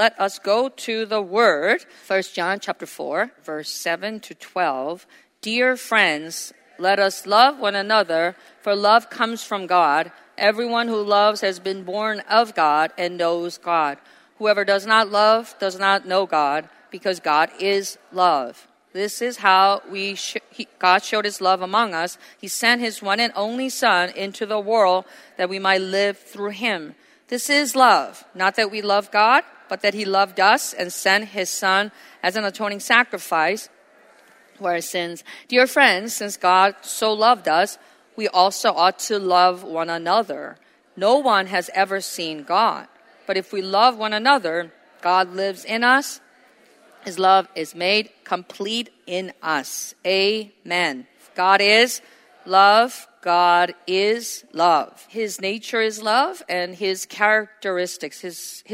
let us go to the Word. 1 John chapter 4, verse 7 to 12. Dear friends, let us love one another, for love comes from God. Everyone who loves has been born of God and knows God. Whoever does not love does not know God, because God is love. This is how God showed his love among us. He sent his one and only Son into the world that we might live through him. This is love, not that we love God, but that he loved us and sent his Son as an atoning sacrifice for our sins. Dear friends, since God so loved us, we also ought to love one another. No one has ever seen God. But if we love one another, God lives in us. His love is made complete in us. Amen. God is love. God is love. His nature is love, and his characteristics, his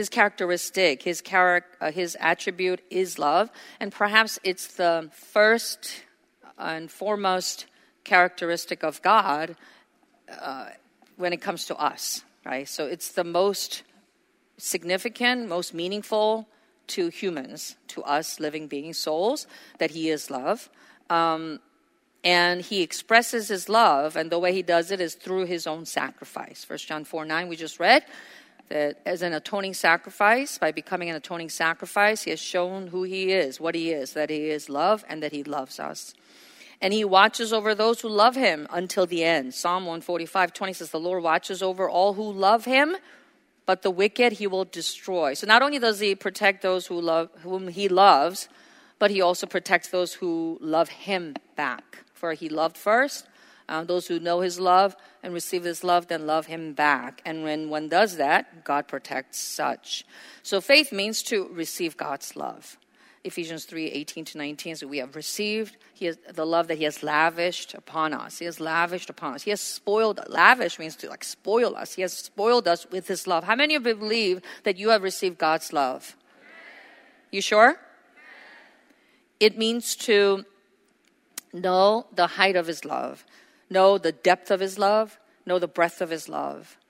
attribute is love. And perhaps it's the first and foremost characteristic of God when it comes to us, right? So it's the most significant, most meaningful to humans, to us living beings, souls, that he is love. And he expresses his love, and the way he does it is through his own sacrifice. 1 John 4:9, we just read that as an atoning sacrifice, by becoming an atoning sacrifice, he has shown who he is, what he is, that he is love and that he loves us. And he watches over those who love him until the end. Psalm 145:20 says, the Lord watches over all who love him, but the wicked he will destroy. So not only does he protect those whom he loves, but he also protects those who love him back. For he loved first. Those who know his love and receive his love, then love him back. And when one does that, God protects such. So faith means to receive God's love. Ephesians 3:18-19 says, we have received the love that he has lavished upon us. He has lavished upon us. He has spoiled. Lavish means to spoil us. He has spoiled us with his love. How many of you believe that you have received God's love? You sure? It means to know the height of his love, know the depth of his love, know the breadth of his love,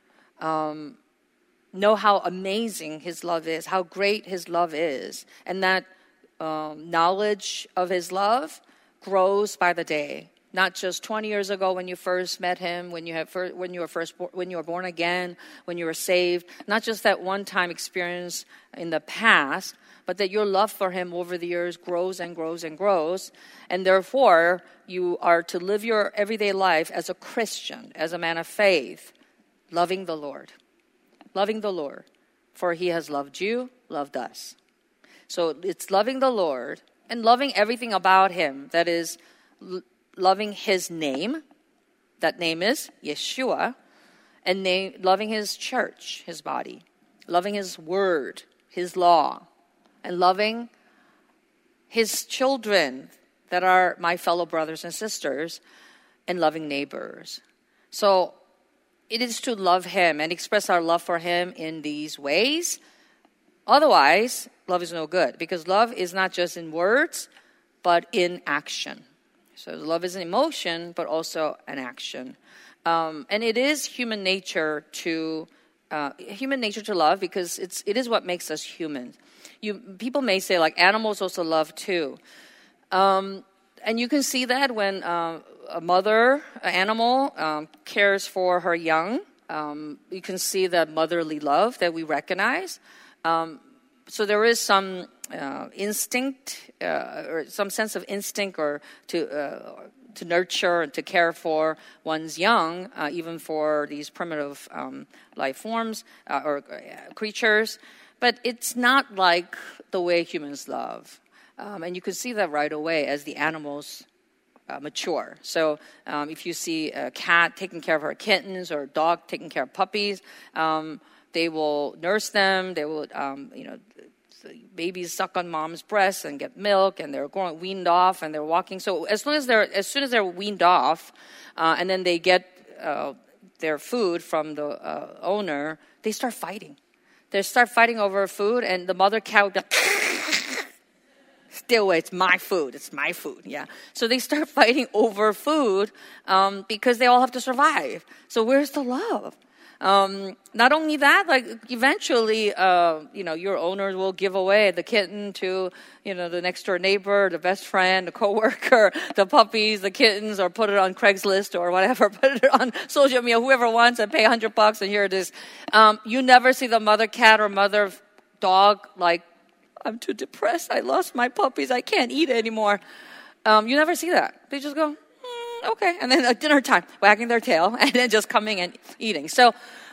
know how amazing his love is, how great his love is, and that knowledge of his love grows by the day. Not just 20 years ago when you first met him, when you were born again, when you were saved. Not just that one-time experience in the past, but that your love for him over the years grows and grows and grows. And therefore, you are to live your everyday life as a Christian, as a man of faith, loving the Lord. Loving the Lord. For he has loved you, loved us. So it's loving the Lord and loving everything about him. That is, loving his name. That name is Yeshua. And loving his church, his body. Loving his word, his law. And loving his children that are my fellow brothers and sisters. And loving neighbors. So it is to love him and express our love for him in these ways. Otherwise, love is no good, because love is not just in words, but in action. So love is an emotion, but also an action. And it is human nature to love, because it is what makes us human. People may say, like, animals also love too. And you can see that when an animal cares for her young. You can see the motherly love that we recognize. So there is some instinct, or some sense of instinct, or to nurture and to care for one's young, even for these primitive life forms or creatures. But it's not like the way humans love. And you can see that right away as the animals mature. So if you see a cat taking care of her kittens, or a dog taking care of puppies, they will nurse them. They will, the babies suck on mom's breast and get milk, and they're weaned off, and they're walking. So as soon as they're weaned off, and then they get their food from the owner, they start fighting. They start fighting over food, and the mother cow will be like, stay away, it's my food, yeah. So they start fighting over food because they all have to survive. So where's the love? Not only that, like eventually, your owner will give away the kitten to, the next door neighbor, the best friend, the coworker, the puppies, the kittens, or put it on Craigslist or whatever, put it on social media, whoever wants, and pay $100 and here it is. You never see the mother cat or mother dog like, I'm too depressed. I lost my puppies. I can't eat anymore. You never see that. They just go, okay. And then at dinner time, wagging their tail and then just coming and eating. So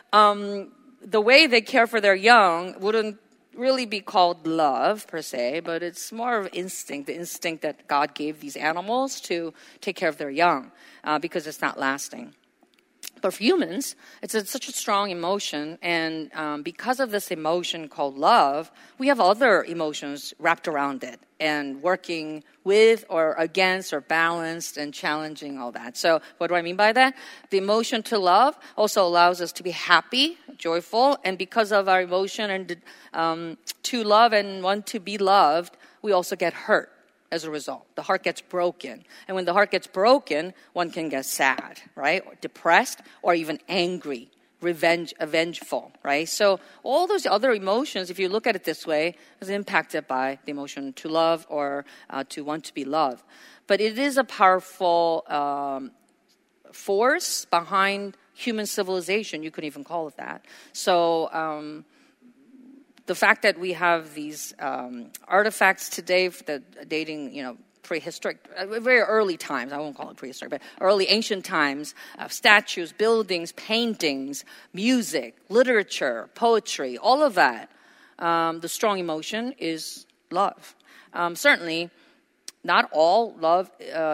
the way they care for their young wouldn't really be called love per se, but it's more of instinct, the instinct that God gave these animals to take care of their young because it's not lasting. But for humans, it's such a strong emotion, and because of this emotion called love, we have other emotions wrapped around it and working with or against or balanced and challenging all that. So what do I mean by that? The emotion to love also allows us to be happy, joyful, and because of our emotion and to love and want to be loved, we also get hurt. As a result, the heart gets broken. And when the heart gets broken, one can get sad, right? Or depressed, or even angry, vengeful, right? So all those other emotions, if you look at it this way, is impacted by the emotion to love or to want to be loved. But it is a powerful force behind human civilization. You could even call it that. So the fact that we have these artifacts today that dating, prehistoric, very early times, I won't call it prehistoric, but early ancient times, statues, buildings, paintings, music, literature, poetry, all of that, the strong emotion is love. Certainly, not all loves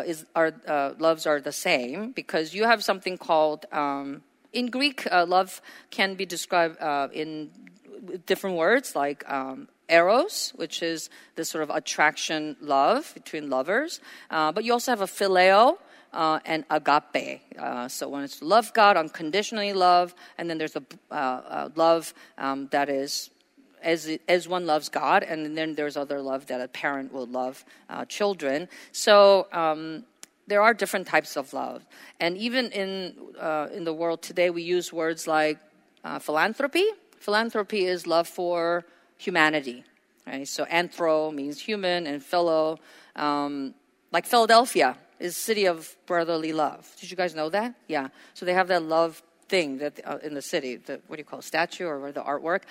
are the same, because you have something called, in Greek, love can be described in different words like eros, which is this sort of attraction, love between lovers. But you also have a phileo and agape. So when it's love God, unconditionally love, and then there's a love that is as one loves God, and then there's other love that a parent will love children. So there are different types of love, and even in the world today, we use words like philanthropy. Philanthropy is love for humanity, right? So anthro means human, and philo, like Philadelphia, is city of brotherly love. Did you guys know that? Yeah. So they have that love thing that in the city, what do you call it, statue or the artwork?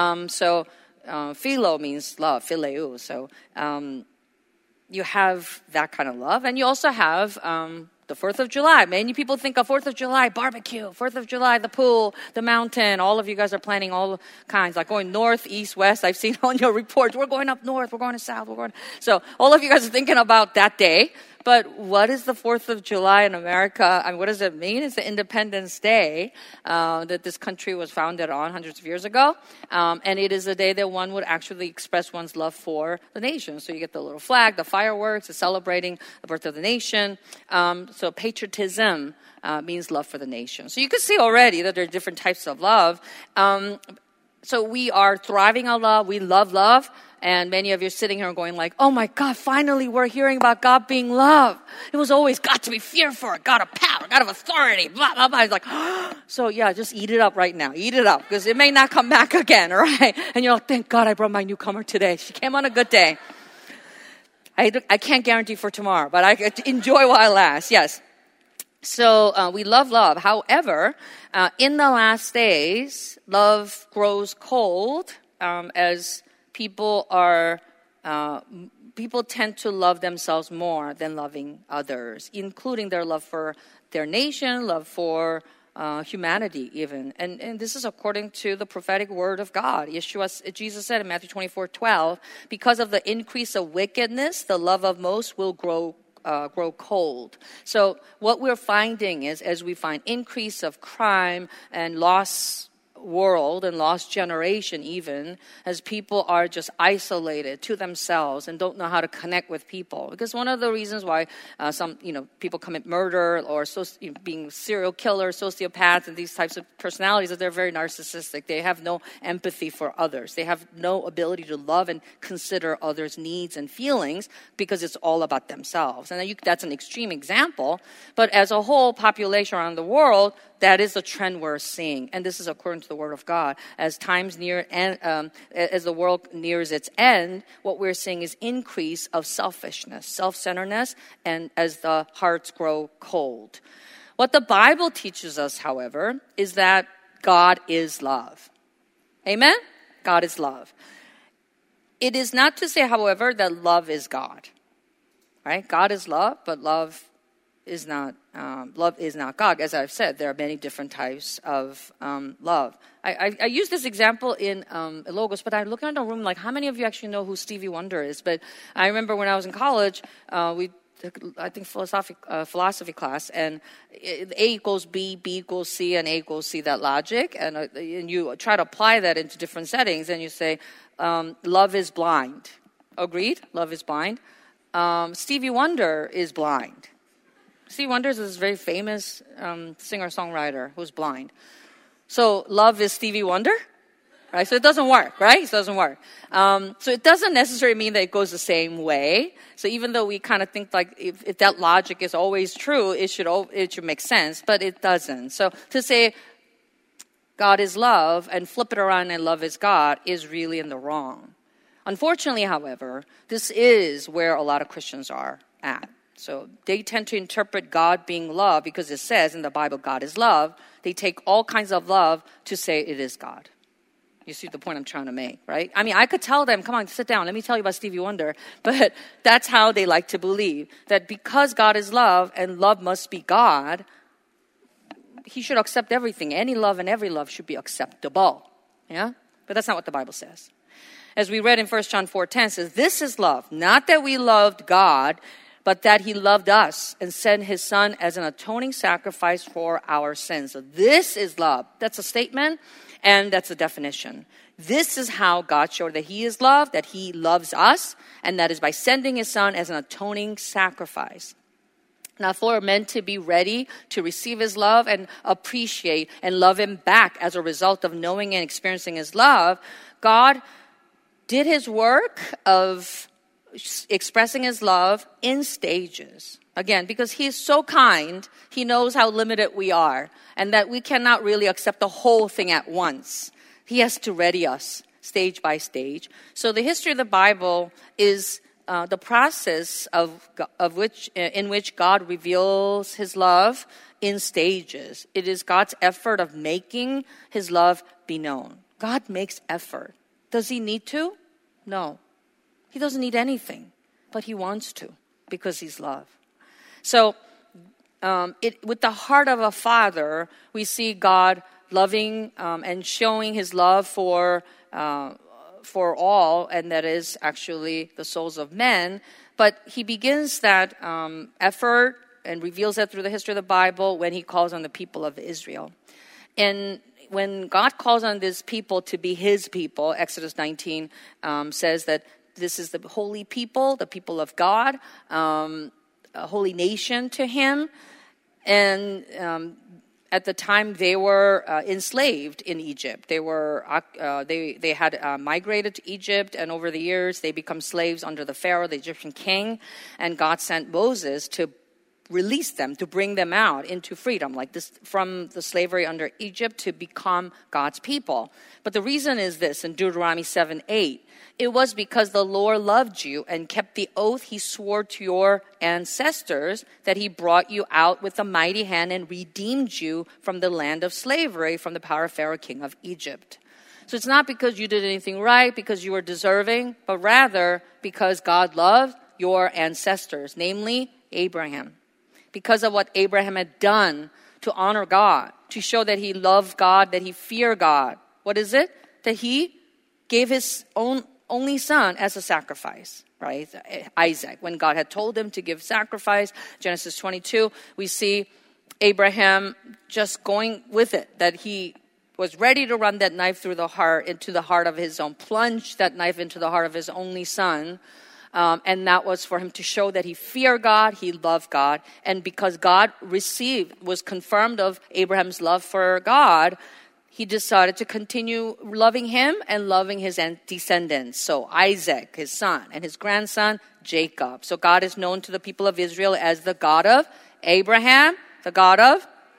Philo means love, phileu. So you have that kind of love, and you also have the 4th of July. Many people think of 4th of July, barbecue, 4th of July, the pool, the mountain. All of you guys are planning all kinds, like going north, east, west. I've seen on your reports, we're going up north, we're going to south, So all of you guys are thinking about that day. But what is the 4th of July in America? I mean, what does it mean? It's the Independence Day that this country was founded on hundreds of years ago. And it is a day that one would actually express one's love for the nation. So you get the little flag, the fireworks, the celebrating the birth of the nation. So patriotism means love for the nation. So you can see already that there are different types of love. So we are thriving on love. We love love. And many of you are sitting here going like, oh my God, finally we're hearing about God being love. It was always God to be feared for, God of power, God of authority, blah, blah, blah. It's like, so yeah, just eat it up right now. Eat it up, because it may not come back again, right? And you're like, thank God I brought my newcomer today. She came on a good day. I can't guarantee for tomorrow, but I enjoy while it lasts, yes. So we love love. However, in the last days, love grows cold as people tend to love themselves more than loving others, including their love for their nation, love for humanity even. And this is according to the prophetic word of God. Jesus said in Matthew 24:12, because of the increase of wickedness, the love of most will grow cold. So what we're finding is, as we find increase of crime and loss world and lost generation, even as people are just isolated to themselves and don't know how to connect with people. Because one of the reasons why some people commit murder or being serial killers, sociopaths, and these types of personalities is they're very narcissistic. They have no empathy for others. They have no ability to love and consider others' needs and feelings because it's all about themselves. And that's an extreme example. But as a whole population around the world, that is the trend we're seeing. And this is according to the Word of God. As times near and as the world nears its end, what we're seeing is increase of selfishness, self-centeredness, and as the hearts grow cold. What the Bible teaches us, however, is that God is love. Amen? God is love. It is not to say, however, that love is God. Right? God is love, but love is not God. As I've said, there are many different types of love. I use this example in Logos, but I look around the room like, how many of you actually know who Stevie Wonder is? But I remember when I was in college, we took, I think, philosophy class, and A equals B, B equals C, and A equals C, that logic. And you try to apply that into different settings, and you say, love is blind. Agreed? Love is blind. Stevie Wonder is blind. Stevie Wonder is this very famous singer-songwriter who's blind. So love is Stevie Wonder, right? So it doesn't work, right? It doesn't work. So it doesn't necessarily mean that it goes the same way. So even though we kind of think like if that logic is always true, it should make sense, but it doesn't. So to say God is love and flip it around and love is God is really in the wrong. Unfortunately, however, this is where a lot of Christians are at. So they tend to interpret God being love because it says in the Bible, God is love. They take all kinds of love to say it is God. You see the point I'm trying to make, right? I mean, I could tell them, come on, sit down. Let me tell you about Stevie Wonder. But that's how they like to believe, that because God is love and love must be God, he should accept everything. Any love and every love should be acceptable. Yeah? But that's not what the Bible says. As we read in 1 John 4:10, says, this is love, not that we loved God, but that he loved us and sent his son as an atoning sacrifice for our sins. So this is love. That's a statement, and that's a definition. This is how God showed that he is love, that he loves us, and that is by sending his son as an atoning sacrifice. Now, for men to be ready to receive his love and appreciate and love him back as a result of knowing and experiencing his love, God did his work of expressing his love in stages. Again, because he is so kind, he knows how limited we are and that we cannot really accept the whole thing at once. He has to ready us stage by stage. So the history of the Bible is the process in which God reveals his love in stages. It is God's effort of making his love be known. God makes effort. Does he need to? No. He doesn't need anything, but he wants to because he's love. So with the heart of a father, we see God loving and showing his love for all, and that is actually the souls of men. But he begins that effort and reveals that through the history of the Bible when he calls on the people of Israel. And when God calls on this people to be his people, Exodus 19 says that this is the holy people, the people of God, a holy nation to him. And at the time, they were enslaved in Egypt. They had migrated to Egypt, and over the years, they become slaves under the Pharaoh, the Egyptian king. And God sent Moses to release them, to bring them out into freedom, like this, from the slavery under Egypt to become God's people. But the reason is this, in Deuteronomy 7:8, it was because the Lord loved you and kept the oath he swore to your ancestors that he brought you out with a mighty hand and redeemed you from the land of slavery, from the power of Pharaoh, king of Egypt. So it's not because you did anything right, because you were deserving, but rather because God loved your ancestors, namely Abraham. Because of what Abraham had done to honor God, to show that he loved God, that he feared God. What is it? That he gave his only son as a sacrifice, right? Isaac. When God had told him to give sacrifice, Genesis 22, we see Abraham just going with it, that he was ready to run that knife through the heart, into the heart of his own, plunge that knife into the heart of his only son. And that was for him to show that he feared God, he loved God. And because God was confirmed of Abraham's love for God, he decided to continue loving him and loving his descendants. So Isaac, his son, and his grandson, Jacob. So God is known to the people of Israel as the God of Abraham, the God of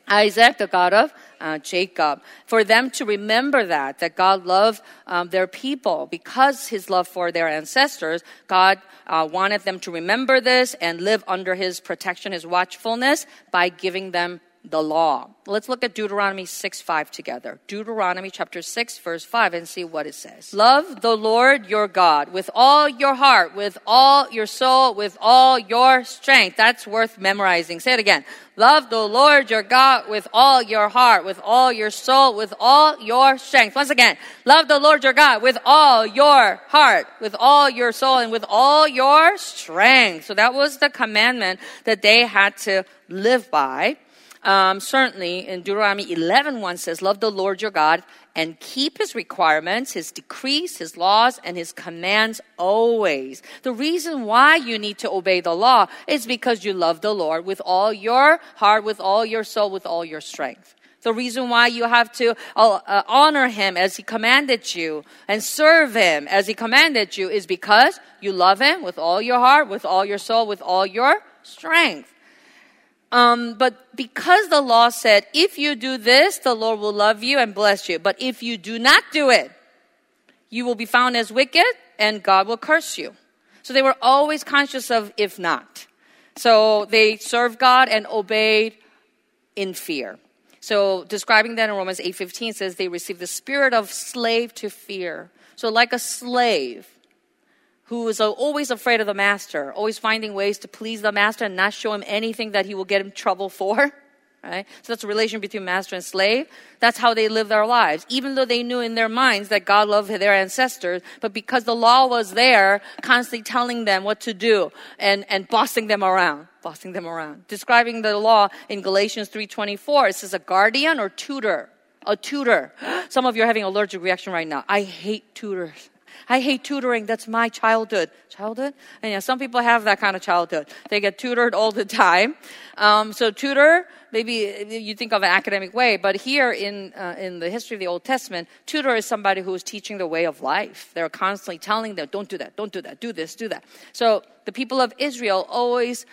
Isaac, the God of Jacob. For them to remember that God loved their people because his love for their ancestors, God wanted them to remember this and live under his protection, his watchfulness by giving them the law. Let's look at Deuteronomy 6:5 together. Deuteronomy chapter 6 verse 5 and see what it says. Love the Lord your God with all your heart, with all your soul, with all your strength. That's worth memorizing. Say it again. Love the Lord your God with all your heart, with all your soul, with all your strength. Once again, love the Lord your God with all your heart, with all your soul, and with all your strength. So that was the commandment that they had to live by. Certainly in Deuteronomy 11:1 says, love the Lord your God and keep his requirements, his decrees, his laws, and his commands always. The reason why you need to obey the law is because you love the Lord with all your heart, with all your soul, with all your strength. The reason why you have to honor him as he commanded you and serve him as he commanded you is because you love him with all your heart, with all your soul, with all your strength. But because the law said, if you do this, the Lord will love you and bless you. But if you do not do it, you will be found as wicked and God will curse you. So they were always conscious of if not. So they served God and obeyed in fear. So describing that in Romans 8:15 says they received the spirit of slave to fear. So like a slave who is always afraid of the master, always finding ways to please the master and not show him anything that he will get in trouble for. Right? So that's a relation between master and slave. That's how they live their lives. Even though they knew in their minds that God loved their ancestors, but because the law was there, constantly telling them what to do and bossing them around. Describing the law in Galatians 3:24, it says a guardian or tutor. A tutor. Some of you are having an allergic reaction right now. I hate tutors. I hate tutoring. That's my childhood. Childhood? And yeah, some people have that kind of childhood. They get tutored all the time. So tutor, maybe you think of an academic way, but here in the history of the Old Testament, tutor is somebody who is teaching the way of life. They're constantly telling them, don't do that, don't do that, do this, do that. So the people of Israel always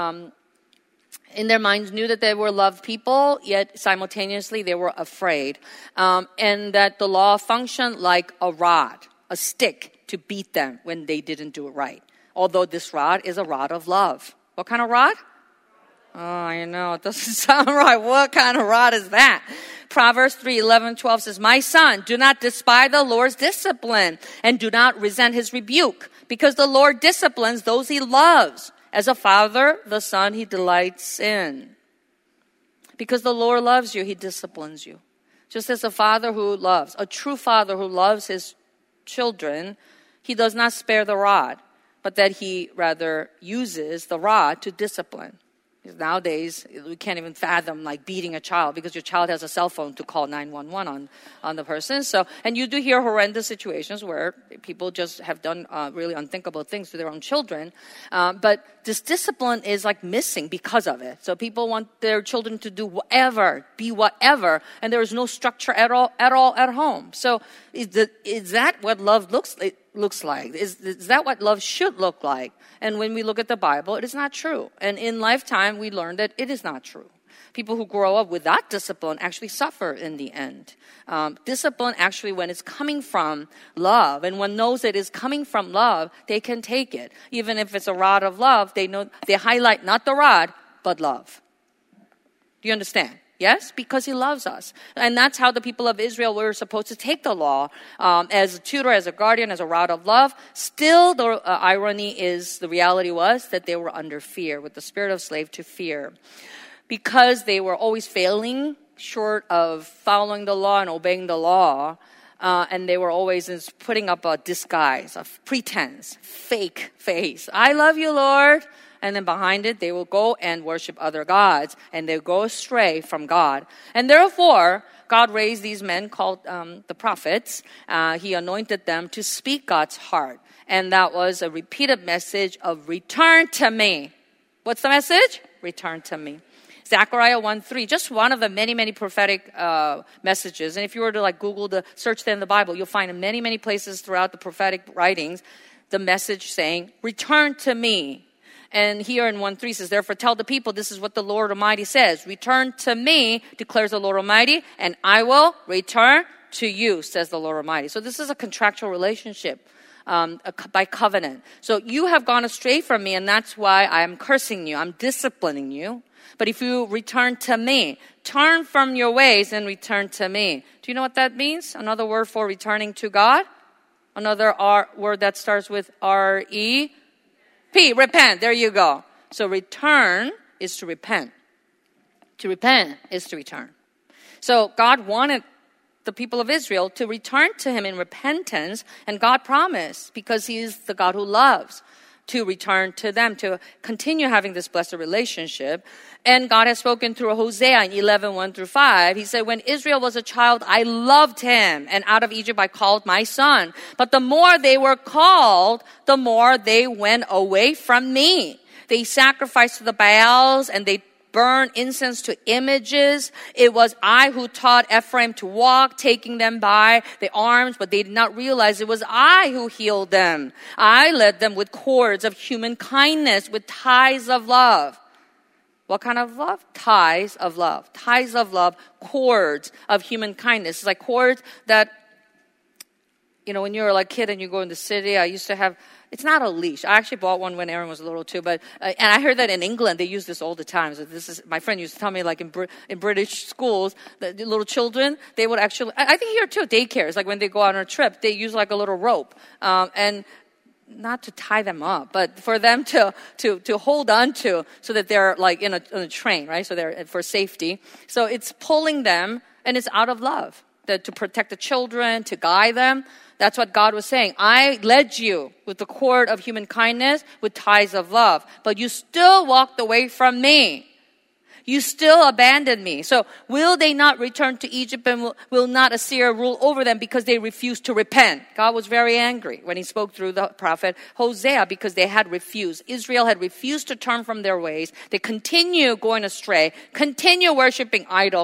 in their minds knew that they were loved people, yet simultaneously they were afraid. And that the law functioned like a rod, a stick to beat them when they didn't do it right. Although this rod is a rod of love. What kind of rod? Oh, I know. It doesn't sound right. What kind of rod is that? Proverbs 3:11-12 says, my son, do not despise the Lord's discipline and do not resent his rebuke, because the Lord disciplines those he loves. As a father, the son he delights in. Because the Lord loves you, he disciplines you. Just as a father who loves, a true father who loves his children, he does not spare the rod, but that he rather uses the rod to discipline. Because nowadays, we can't even fathom like beating a child because your child has a cell phone to call 911 on the person. So, and you do hear horrendous situations where people just have done really unthinkable things to their own children. But this discipline is like missing because of it. So people want their children to do whatever, be whatever, and there is no structure at all at home. So is that what love looks like? Is that what love should look like? And when we look at the Bible, it is not true. And in lifetime, we learn that it is not true. People who grow up without discipline actually suffer in the end. Discipline actually, when it's coming from love, and one knows it is coming from love, they can take it. Even if it's a rod of love, they know they highlight not the rod, but love. Do you understand? Yes, because he loves us. And that's how the people of Israel were supposed to take the law, as a tutor, as a guardian, as a rod of love. Still, the irony is, the reality was that they were under fear, with the spirit of slave to fear. Because they were always failing short of following the law and obeying the law, and they were always putting up a disguise, a pretense, fake face. I love you, Lord. And then behind it, they will go and worship other gods, and they go astray from God. And therefore, God raised these men called the prophets. He anointed them to speak God's heart. And that was a repeated message of return to me. What's the message? Return to me. Zechariah 1:3, just one of the many, many prophetic messages. And if you were to Google search them in the Bible, you'll find in many, many places throughout the prophetic writings, the message saying, return to me. And here in 1:3 says, therefore tell the people, this is what the Lord Almighty says. Return to me, declares the Lord Almighty, and I will return to you, says the Lord Almighty. So this is a contractual relationship by covenant. So you have gone astray from me, and that's why I am cursing you. I'm disciplining you. But if you return to me, turn from your ways and return to me. Do you know what that means? Another word for returning to God? Another word that starts with R-E-P, repent. There you go. So return is to repent. To repent is to return. So God wanted the people of Israel to return to him in repentance, and God promised, because he is the God who loves, to return to them, to continue having this blessed relationship. And God has spoken through Hosea in 11:1-5. He said, when Israel was a child, I loved him, and out of Egypt I called my son. But the more they were called, the more they went away from me. They sacrificed to the Baals, and they burn incense to images. It was I who taught Ephraim to walk, taking them by the arms, but they did not realize it was I who healed them. I led them with cords of human kindness, with ties of love. What kind of love? Ties of love. Ties of love, cords of human kindness. It's like cords that, when you were like a kid and you go in the city, I used to have, it's not a leash. I actually bought one when Aaron was little too, but, and I heard that in England, they use this all the time. So my friend used to tell me, like in British schools, the little children, they would actually, I think here too, daycares, like when they go on a trip, they use like a little rope, and not to tie them up, but for them to hold on to, so that they're like in a train, right? So they're for safety. So it's pulling them, and it's out of love, to protect the children, to guide them. That's what God was saying. I led you with the cord of human kindness, with ties of love, but you still walked away from me. You still abandoned me. So will they not return to Egypt, and will not Assyria rule over them because they refused to repent? God was very angry when he spoke through the prophet Hosea, because they had refused. Israel had refused to turn from their ways. They continue going astray, continue worshiping idols,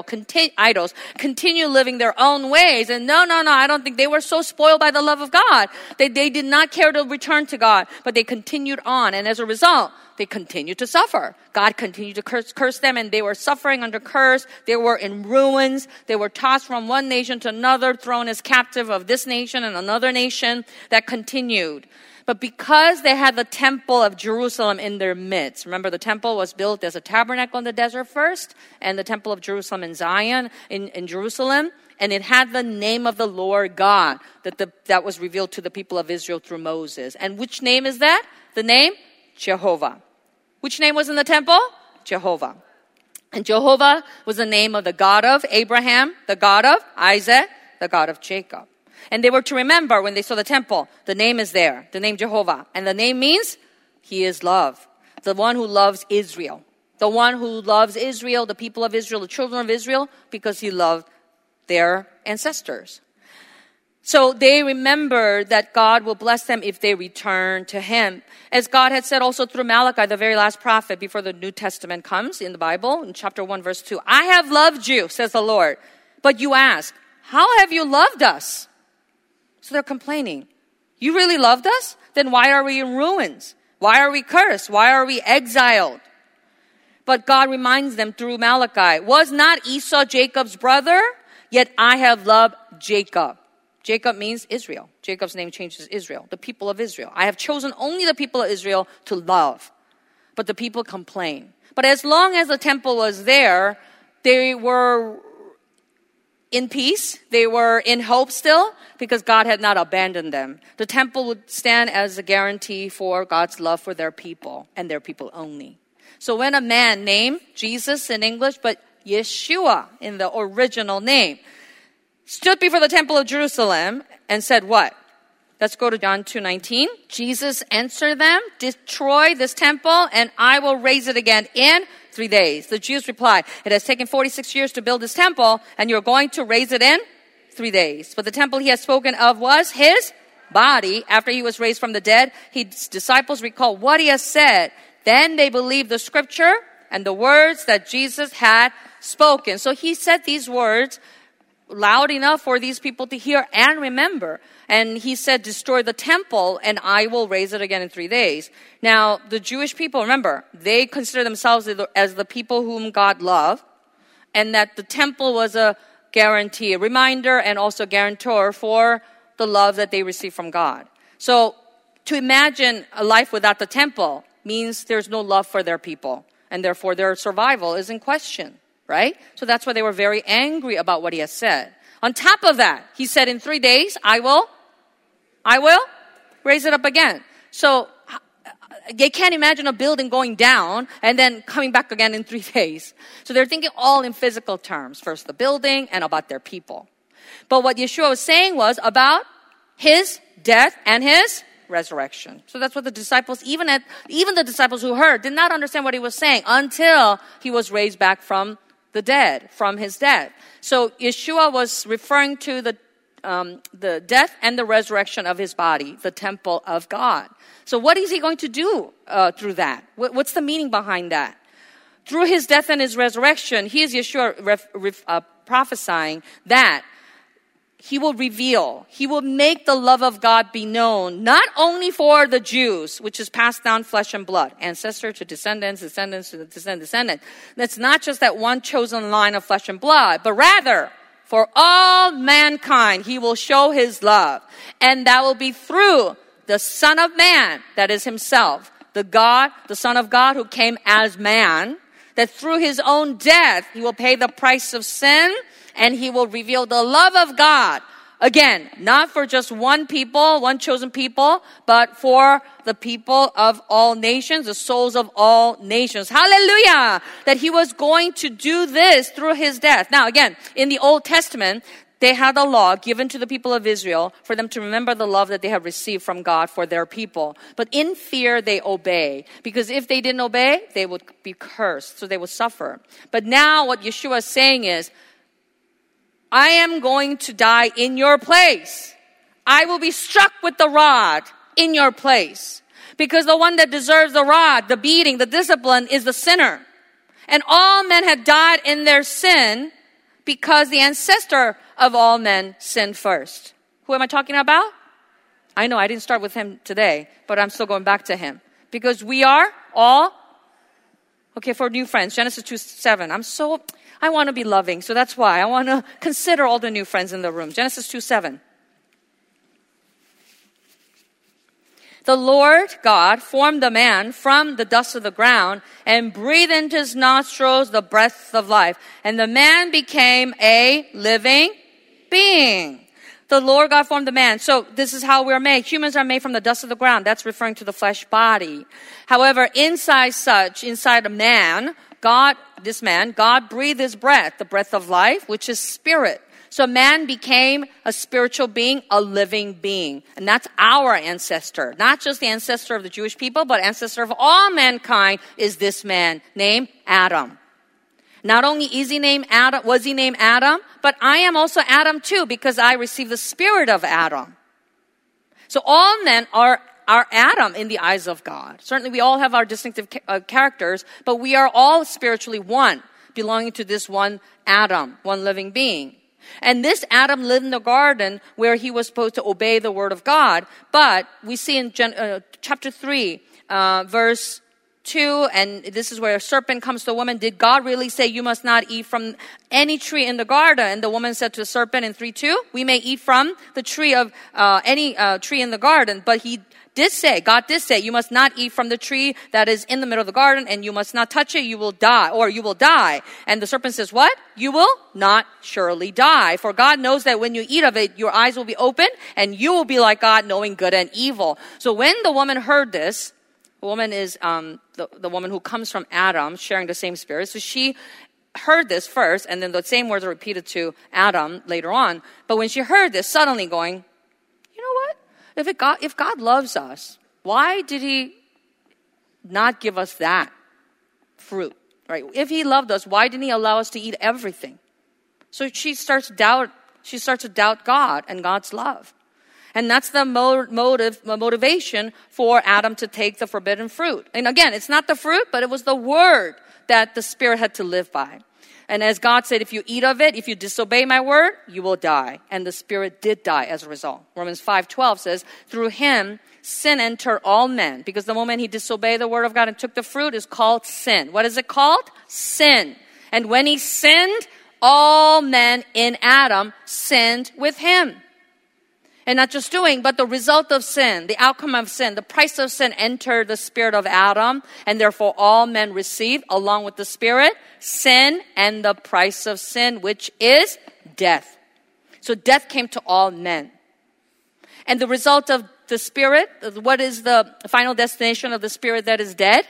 continue living their own ways. And no, I don't think they were so spoiled by the love of God. They did not care to return to God, but they continued on. And as a result, they continued to suffer. God continued to curse them, and they were suffering under curse. They were in ruins. They were tossed from one nation to another, thrown as captive of this nation and another nation. That continued. But because they had the temple of Jerusalem in their midst, remember the temple was built as a tabernacle in the desert first, and the temple of Jerusalem in Zion, in Jerusalem, and it had the name of the Lord God that was revealed to the people of Israel through Moses. And which name is that? The name? Jehovah. Which name was in the temple? Jehovah. And Jehovah was the name of the God of Abraham, the God of Isaac, the God of Jacob. And they were to remember when they saw the temple, the name is there, the name Jehovah. And the name means he is love. The one who loves Israel. The one who loves Israel, the people of Israel, the children of Israel, because he loved their ancestors. So they remember that God will bless them if they return to him. As God had said also through Malachi, the very last prophet before the New Testament comes in the Bible, in chapter 1, verse 2. I have loved you, says the Lord. But you ask, how have you loved us? So they're complaining. You really loved us? Then why are we in ruins? Why are we cursed? Why are we exiled? But God reminds them through Malachi, was not Esau Jacob's brother? Yet I have loved Jacob. Jacob means Israel. Jacob's name changes Israel, the people of Israel. I have chosen only the people of Israel to love. But the people complain. But as long as the temple was there, they were in peace. They were in hope still, because God had not abandoned them. The temple would stand as a guarantee for God's love for their people, and their people only. So when a man named Jesus in English, but Yeshua in the original name, stood before the temple of Jerusalem and said what? Let's go to John 2:19. Jesus answered them, destroy this temple and I will raise it again in 3 days. The Jews replied, it has taken 46 years to build this temple and you're going to raise it in 3 days. But the temple he had spoken of was his body. After he was raised from the dead, his disciples recalled what he has said. Then they believed the scripture and the words that Jesus had spoken. So he said these words loud enough for these people to hear and remember. And he said, destroy the temple and I will raise it again in 3 days. Now, the Jewish people, remember, they consider themselves as the people whom God loved, and that the temple was a guarantee, a reminder, and also guarantor for the love that they received from God. So to imagine a life without the temple means there's no love for their people, and therefore their survival is in question, right? So that's why they were very angry about what he has said. On top of that, he said in 3 days, I will raise it up again. So they can't imagine a building going down and then coming back again in 3 days. So they're thinking all in physical terms. First the building and about their people. But what Yeshua was saying was about his death and his resurrection. So that's what the disciples, even the disciples who heard, did not understand what he was saying until he was raised back from the dead, from his death. So Yeshua was referring to the death and the resurrection of his body, the temple of God. So what is he going to do through that? What's the meaning behind that? Through his death and his resurrection, he is Yeshua prophesying that he will reveal, he will make the love of God be known, not only for the Jews, which is passed down flesh and blood, ancestor to descendants, descendants to descendant. That's not just that one chosen line of flesh and blood, but rather for all mankind, he will show his love. And that will be through the Son of Man, that is himself, the Son of God who came as man, that through his own death, he will pay the price of sin, and he will reveal the love of God. Again, not for just one people, one chosen people, but for the people of all nations, the souls of all nations. Hallelujah! That he was going to do this through his death. Now again, in the Old Testament, they had a law given to the people of Israel for them to remember the love that they have received from God for their people. But in fear, they obey. Because if they didn't obey, they would be cursed. So they would suffer. But now what Yeshua is saying is, I am going to die in your place. I will be struck with the rod in your place. Because the one that deserves the rod, the beating, the discipline is the sinner. And all men had died in their sin because the ancestor of all men sinned first. Who am I talking about? I know I didn't start with him today, but I'm still going back to him. Because we are all, okay, for new friends, Genesis 2:7. I want to be loving, so that's why I want to consider all the new friends in the room. Genesis 2:7. The Lord God formed the man from the dust of the ground and breathed into his nostrils the breath of life. And the man became a living being. The Lord God formed the man. So this is how we're made. Humans are made from the dust of the ground. That's referring to the flesh body. However, inside a man, God breathed his breath, the breath of life, which is spirit. So man became a spiritual being, a living being. And that's our ancestor. Not just the ancestor of the Jewish people, but ancestor of all mankind is this man named Adam. Not only was he named Adam, but I am also Adam too, because I received the spirit of Adam. So all men are Adam in the eyes of God. Certainly we all have our distinctive characters, but we are all spiritually one, belonging to this one Adam, one living being. And this Adam lived in the garden where he was supposed to obey the word of God. But we see in chapter 3, verse 2, and this is where a serpent comes to the woman. Did God really say you must not eat from any tree in the garden? And the woman said to the serpent in 3:2, we may eat from the tree of any tree in the garden. But God did say, you must not eat from the tree that is in the middle of the garden, and you must not touch it, you will die, or you will die. And the serpent says, what? You will not surely die. For God knows that when you eat of it, your eyes will be open, and you will be like God, knowing good and evil. So when the woman heard this, the woman is the woman who comes from Adam, sharing the same spirit. So she heard this first, and then the same words are repeated to Adam later on. But when she heard this, suddenly going, you know what? If God loves us, why did he not give us that fruit? Right? If he loved us, why didn't he allow us to eat everything? So she starts to doubt God and God's love. And that's the motivation for Adam to take the forbidden fruit. And again, it's not the fruit, but it was the word that the Spirit had to live by. And as God said, if you eat of it, if you disobey my word, you will die. And the Spirit did die as a result. Romans 5:12 says, through him, sin entered all men. Because the moment he disobeyed the word of God and took the fruit is called sin. What is it called? Sin. And when he sinned, all men in Adam sinned with him. And not just doing, but the result of sin, the outcome of sin, the price of sin entered the spirit of Adam, and therefore all men receive, along with the spirit, sin and the price of sin, which is death. So death came to all men. And the result of the spirit, what is the final destination of the spirit that is dead?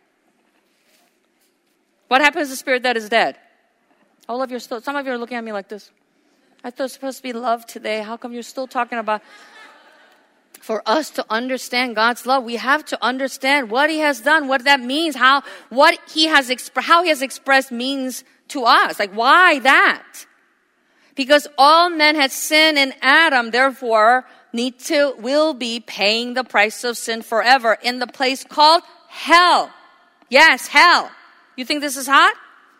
What happens to the spirit that is dead? All of you some of you are looking at me like this. I thought it was supposed to be love today. How come you're still talking about? For us to understand God's love, we have to understand what he has done, what that means, how he has expressed means to us. Like, why that? Because all men had sinned in Adam, therefore will be paying the price of sin forever in the place called hell. Yes, hell. You think this is hot?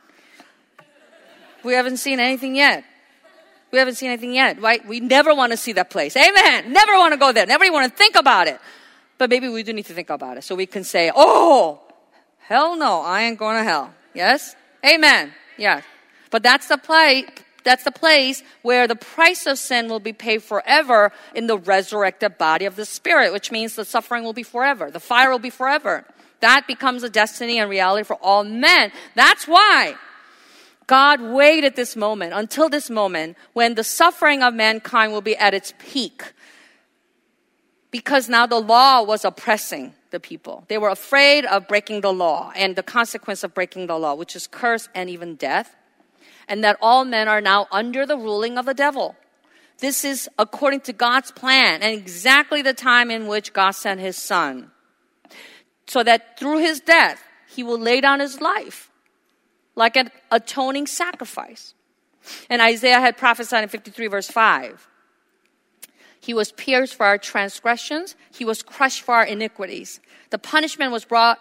We haven't seen anything yet. Right? We never want to see that place. Amen. Never want to go there. Never even want to think about it. But maybe we do need to think about it. So we can say, oh, hell no, I ain't going to hell. Yes? Amen. Yes. But that's the place where the price of sin will be paid forever in the resurrected body of the Spirit, which means the suffering will be forever. The fire will be forever. That becomes a destiny and reality for all men. That's why God waited this moment, until this moment, when the suffering of mankind will be at its peak. Because now the law was oppressing the people. They were afraid of breaking the law and the consequence of breaking the law, which is curse and even death. And that all men are now under the ruling of the devil. This is according to God's plan and exactly the time in which God sent his son. So that through his death, he will lay down his life like an atoning sacrifice. And Isaiah had prophesied in 53 verse 5. He was pierced for our transgressions. He was crushed for our iniquities. The punishment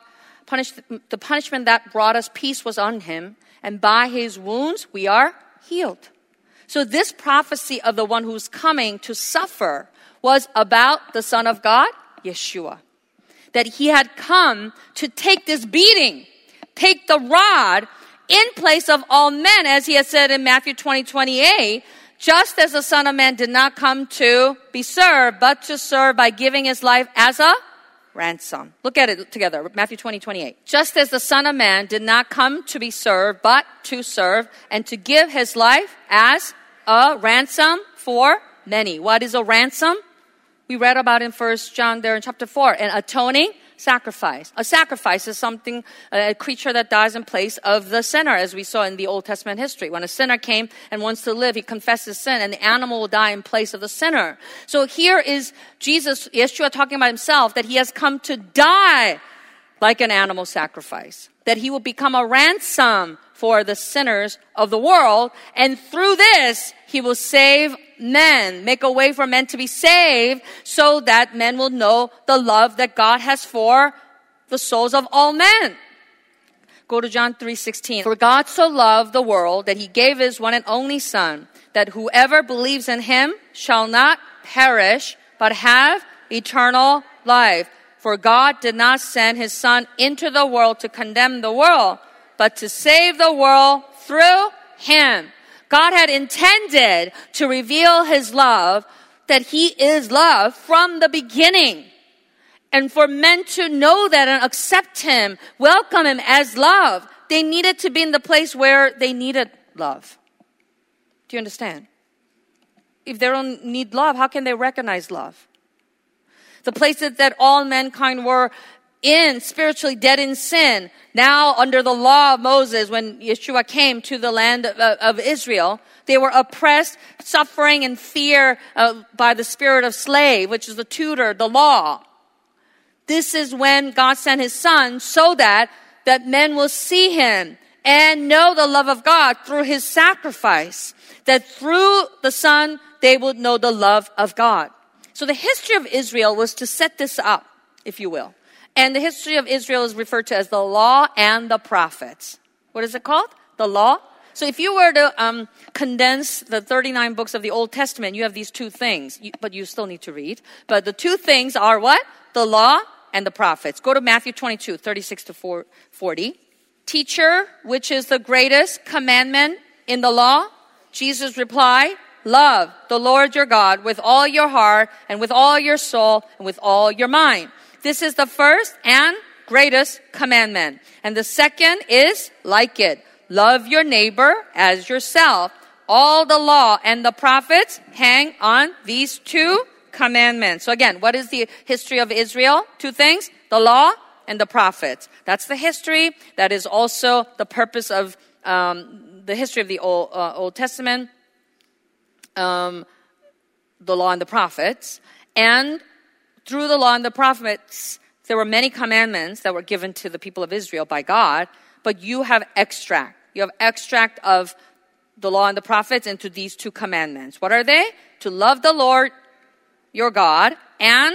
that brought us peace was on him. And by his wounds, we are healed. So this prophecy of the one who's coming to suffer was about the Son of God, Yeshua. That he had come to take this beating, take the rod, in place of all men, as he has said in Matthew 20:28, just as the Son of Man did not come to be served, but to serve by giving his life as a ransom. Look at it together, Matthew 20:28. Just as the Son of Man did not come to be served, but to serve, and to give his life as a ransom for many. What is a ransom? We read about in 1 John there in chapter 4, an atoning sacrifice. A sacrifice is something, a creature that dies in place of the sinner, as we saw in the Old Testament history. When a sinner came and wants to live, he confesses sin, and the animal will die in place of the sinner. So here is Jesus, Yeshua, talking about himself, that he has come to die like an animal sacrifice. That he will become a ransom for the sinners of the world, and through this, he will save men, make a way for men to be saved, so that men will know the love that God has for the souls of all men. Go to John 3:16. For God so loved the world that he gave his one and only Son, that whoever believes in him shall not perish, but have eternal life. For God did not send his Son into the world to condemn the world, but to save the world through him. God had intended to reveal his love, that he is love from the beginning. And for men to know that and accept him, welcome him as love, they needed to be in the place where they needed love. Do you understand? If they don't need love, how can they recognize love? The places that all mankind were in, spiritually dead in sin, now under the law of Moses, when Yeshua came to the land of Israel, they were oppressed, suffering in fear by the spirit of slave, which is the tutor, the law. This is when God sent his Son so that men will see him and know the love of God through his sacrifice. That through the Son, they would know the love of God. So the history of Israel was to set this up, if you will. And the history of Israel is referred to as the law and the prophets. What is it called? The law. So if you were to condense the 39 books of the Old Testament, you have these two things, but you still need to read. But the two things are what? The law and the prophets. Go to Matthew 22, 36 to 40. Teacher, which is the greatest commandment in the law? Jesus replied, love the Lord your God with all your heart and with all your soul and with all your mind. This is the first and greatest commandment. And the second is like it. Love your neighbor as yourself. All the law and the prophets hang on these two commandments. So again, what is the history of Israel? Two things, the law and the prophets. That's the history. That is also the purpose of the history of the Old Testament, the law and the prophets. And through the law and the prophets, there were many commandments that were given to the people of Israel by God, but you have extract. You have extract of the law and the prophets into these two commandments. What are they? To love the Lord, your God, and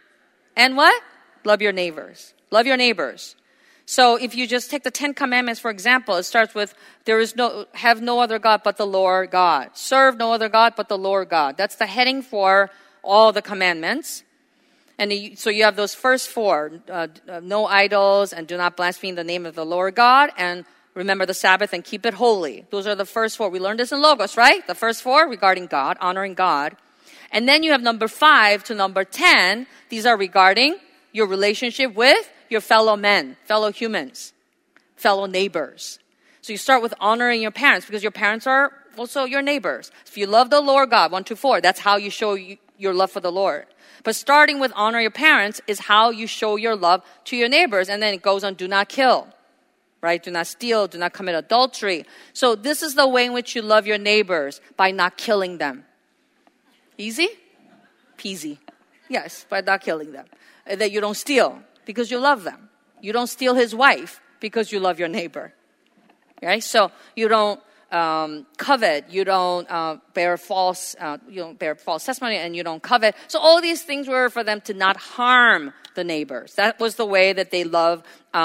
what? Love your neighbors. Love your neighbors. So if you just take the 10 commandments, for example, it starts with, have no other God but the Lord God. Serve no other God but the Lord God. That's the heading for all the commandments. And so you have those first four, no idols, and do not blaspheme the name of the Lord God, and remember the Sabbath and keep it holy. Those are the first four. We learned this in Logos, right? The first four regarding God, honoring God. And then you have number 5 to number 10. These are regarding your relationship with your fellow men, fellow humans, fellow neighbors. So you start with honoring your parents because your parents are also your neighbors. If you love the Lord God, 1 to 4, that's how you show your love for the Lord. But starting with honor your parents is how you show your love to your neighbors. And then it goes on, do not kill, right? Do not steal, do not commit adultery. So this is the way in which you love your neighbors, by not killing them. Easy? Peasy. Yes, by not killing them. That you don't steal because you love them. You don't steal his wife because you love your neighbor. Right? So you don't covet, you don't bear false testimony, and you don't covet. So all these things were for them to not harm the neighbors. That was the way that they love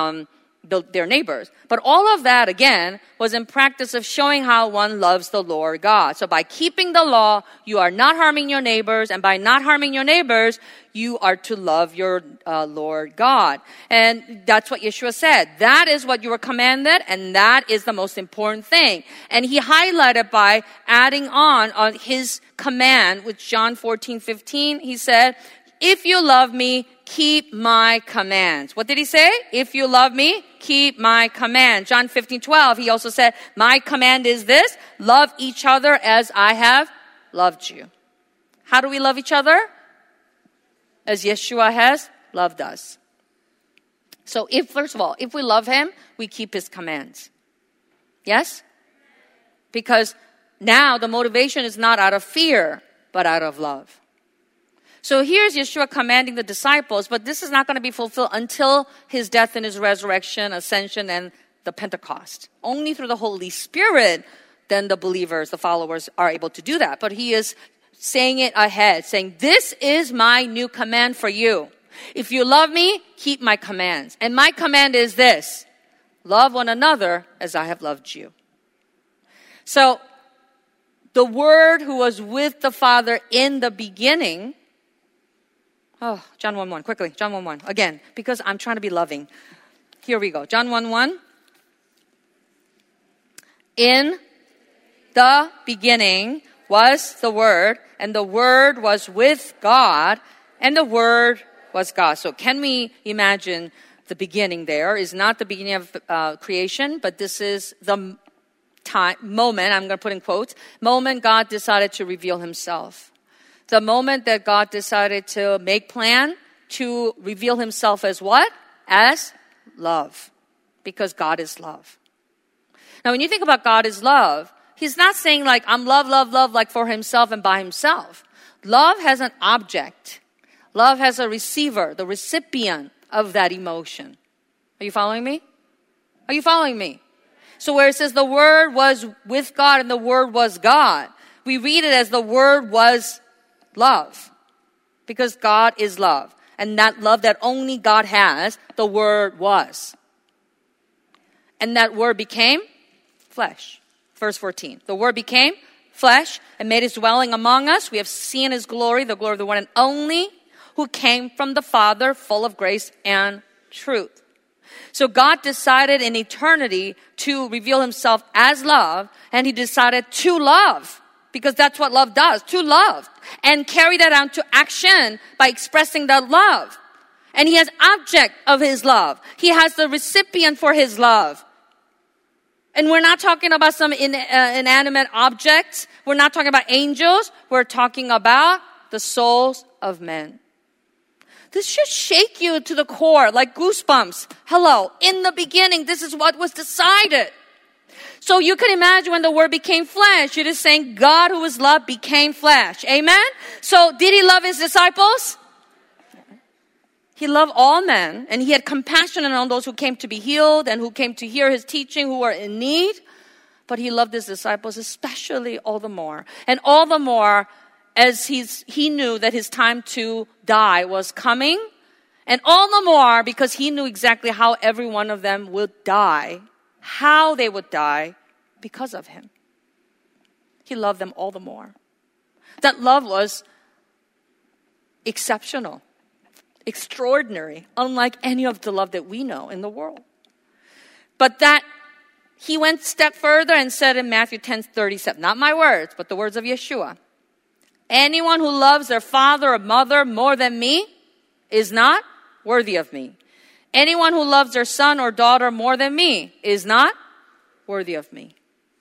their neighbors. But all of that, again, was in practice of showing how one loves the Lord God. So by keeping the law, you are not harming your neighbors, and by not harming your neighbors, you are to love your Lord God. And that's what Yeshua said. That is what you were commanded, and that is the most important thing. And he highlighted by adding on his command, with John 14:15, he said, if you love me, keep my commands. What did he say? If you love me, keep my command. John 15:12, he also said, my command is this, love each other as I have loved you. How do we love each other? As Yeshua has loved us. So first of all, if we love him, we keep his commands. Yes? Because now the motivation is not out of fear, but out of love. So here's Yeshua commanding the disciples, but this is not going to be fulfilled until his death and his resurrection, ascension, and the Pentecost. Only through the Holy Spirit, then the believers, the followers, are able to do that. But he is saying it ahead, saying, this is my new command for you. If you love me, keep my commands. And my command is this, love one another as I have loved you. So the Word who was with the Father in the beginning. Oh, John 1:1, quickly, John 1:1, again, because I'm trying to be loving. Here we go, John 1:1. In the beginning was the Word, and the Word was with God, and the Word was God. So can we imagine the beginning there is not the beginning of creation, but this is the moment, I'm going to put in quotes, moment God decided to reveal himself. The moment that God decided to make plan to reveal himself as what? As love. Because God is love. Now when you think about God is love, he's not saying like, I'm love, love, love, like for himself and by himself. Love has an object. Love has a receiver, the recipient of that emotion. Are you following me? Are you following me? So where it says the Word was with God and the Word was God, we read it as the Word was love. Because God is love. And that love that only God has, the Word was. And that Word became flesh. Verse 14. The Word became flesh and made his dwelling among us. We have seen his glory, the glory of the one and only, who came from the Father, full of grace and truth. So God decided in eternity to reveal himself as love, and he decided to love, because that's what love does, to love, and carry that out to action by expressing that love. And he has object of his love. He has the recipient for his love. And we're not talking about some inanimate objects. We're not talking about angels. We're talking about the souls of men. This should shake you to the core, like goosebumps. Hello, in the beginning, this is what was decided. So you can imagine when the Word became flesh, you're just saying God who is love became flesh. Amen? So did he love his disciples? He loved all men, and he had compassion on those who came to be healed and who came to hear his teaching, who were in need. But he loved his disciples especially all the more. And all the more as he knew that his time to die was coming. And all the more because he knew exactly how every one of them would die, how they would die because of him. He loved them all the more. That love was exceptional, extraordinary, unlike any of the love that we know in the world. But that he went a step further and said in Matthew 10:37, not my words, but the words of Yeshua, anyone who loves their father or mother more than me is not worthy of me. Anyone who loves their son or daughter more than me is not worthy of me.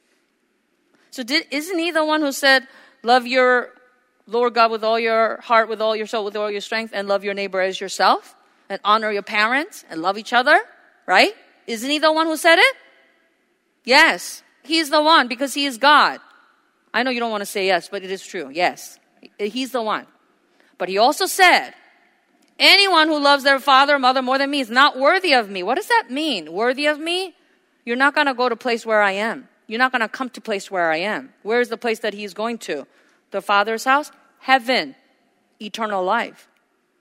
So isn't he the one who said, love your Lord God with all your heart, with all your soul, with all your strength, and love your neighbor as yourself, and honor your parents, and love each other, right? Isn't he the one who said it? Yes, he's the one, because he is God. I know you don't want to say yes, but it is true. Yes, he's the one. But he also said, anyone who loves their father or mother more than me is not worthy of me. What does that mean? Worthy of me? You're not going to go to a place where I am. You're not going to come to a place where I am. Where is the place that he's going to? The Father's house? Heaven. Eternal life.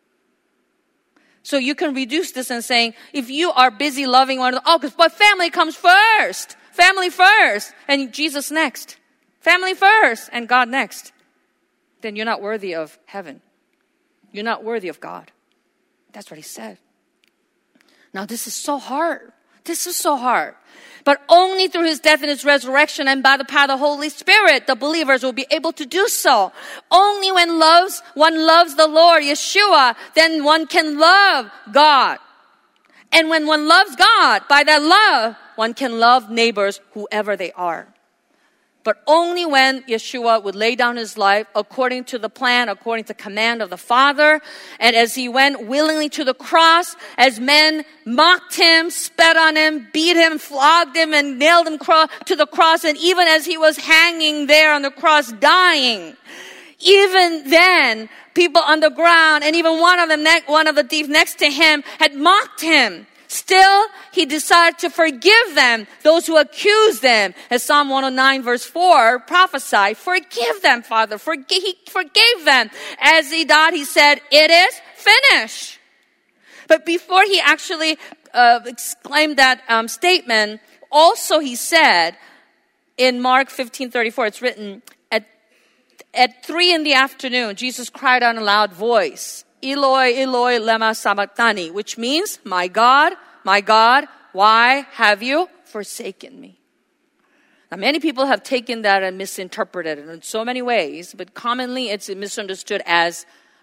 So you can reduce this and saying, if you are busy loving one another, but family comes first. Family first. And Jesus next. Family first and God next. Then you're not worthy of heaven. You're not worthy of God. That's what he said. Now this is so hard. This is so hard. But only through his death and his resurrection and by the power of the Holy Spirit, the believers will be able to do so. Only when one loves the Lord, Yeshua, then one can love God. And when one loves God, by that love, one can love neighbors, whoever they are. But only when Yeshua would lay down his life according to the plan, according to command of the Father. And as he went willingly to the cross, as men mocked him, spat on him, beat him, flogged him, and nailed him to the cross. And even as he was hanging there on the cross dying, even then, people on the ground, and even one of the thieves next to him had mocked him. Still, he decided to forgive them, those who accused them. As Psalm 109 verse 4 prophesied, forgive them, Father. He forgave them. As he died, he said, it is finished. But before he actually exclaimed that statement, also he said in Mark 15:34, it's written, at 3 p.m, Jesus cried out in a loud voice, Eloi, Eloi, lema sabachthani, which means, my God, why have you forsaken me? Now, many people have taken that and misinterpreted it in so many ways, but commonly it's misunderstood as,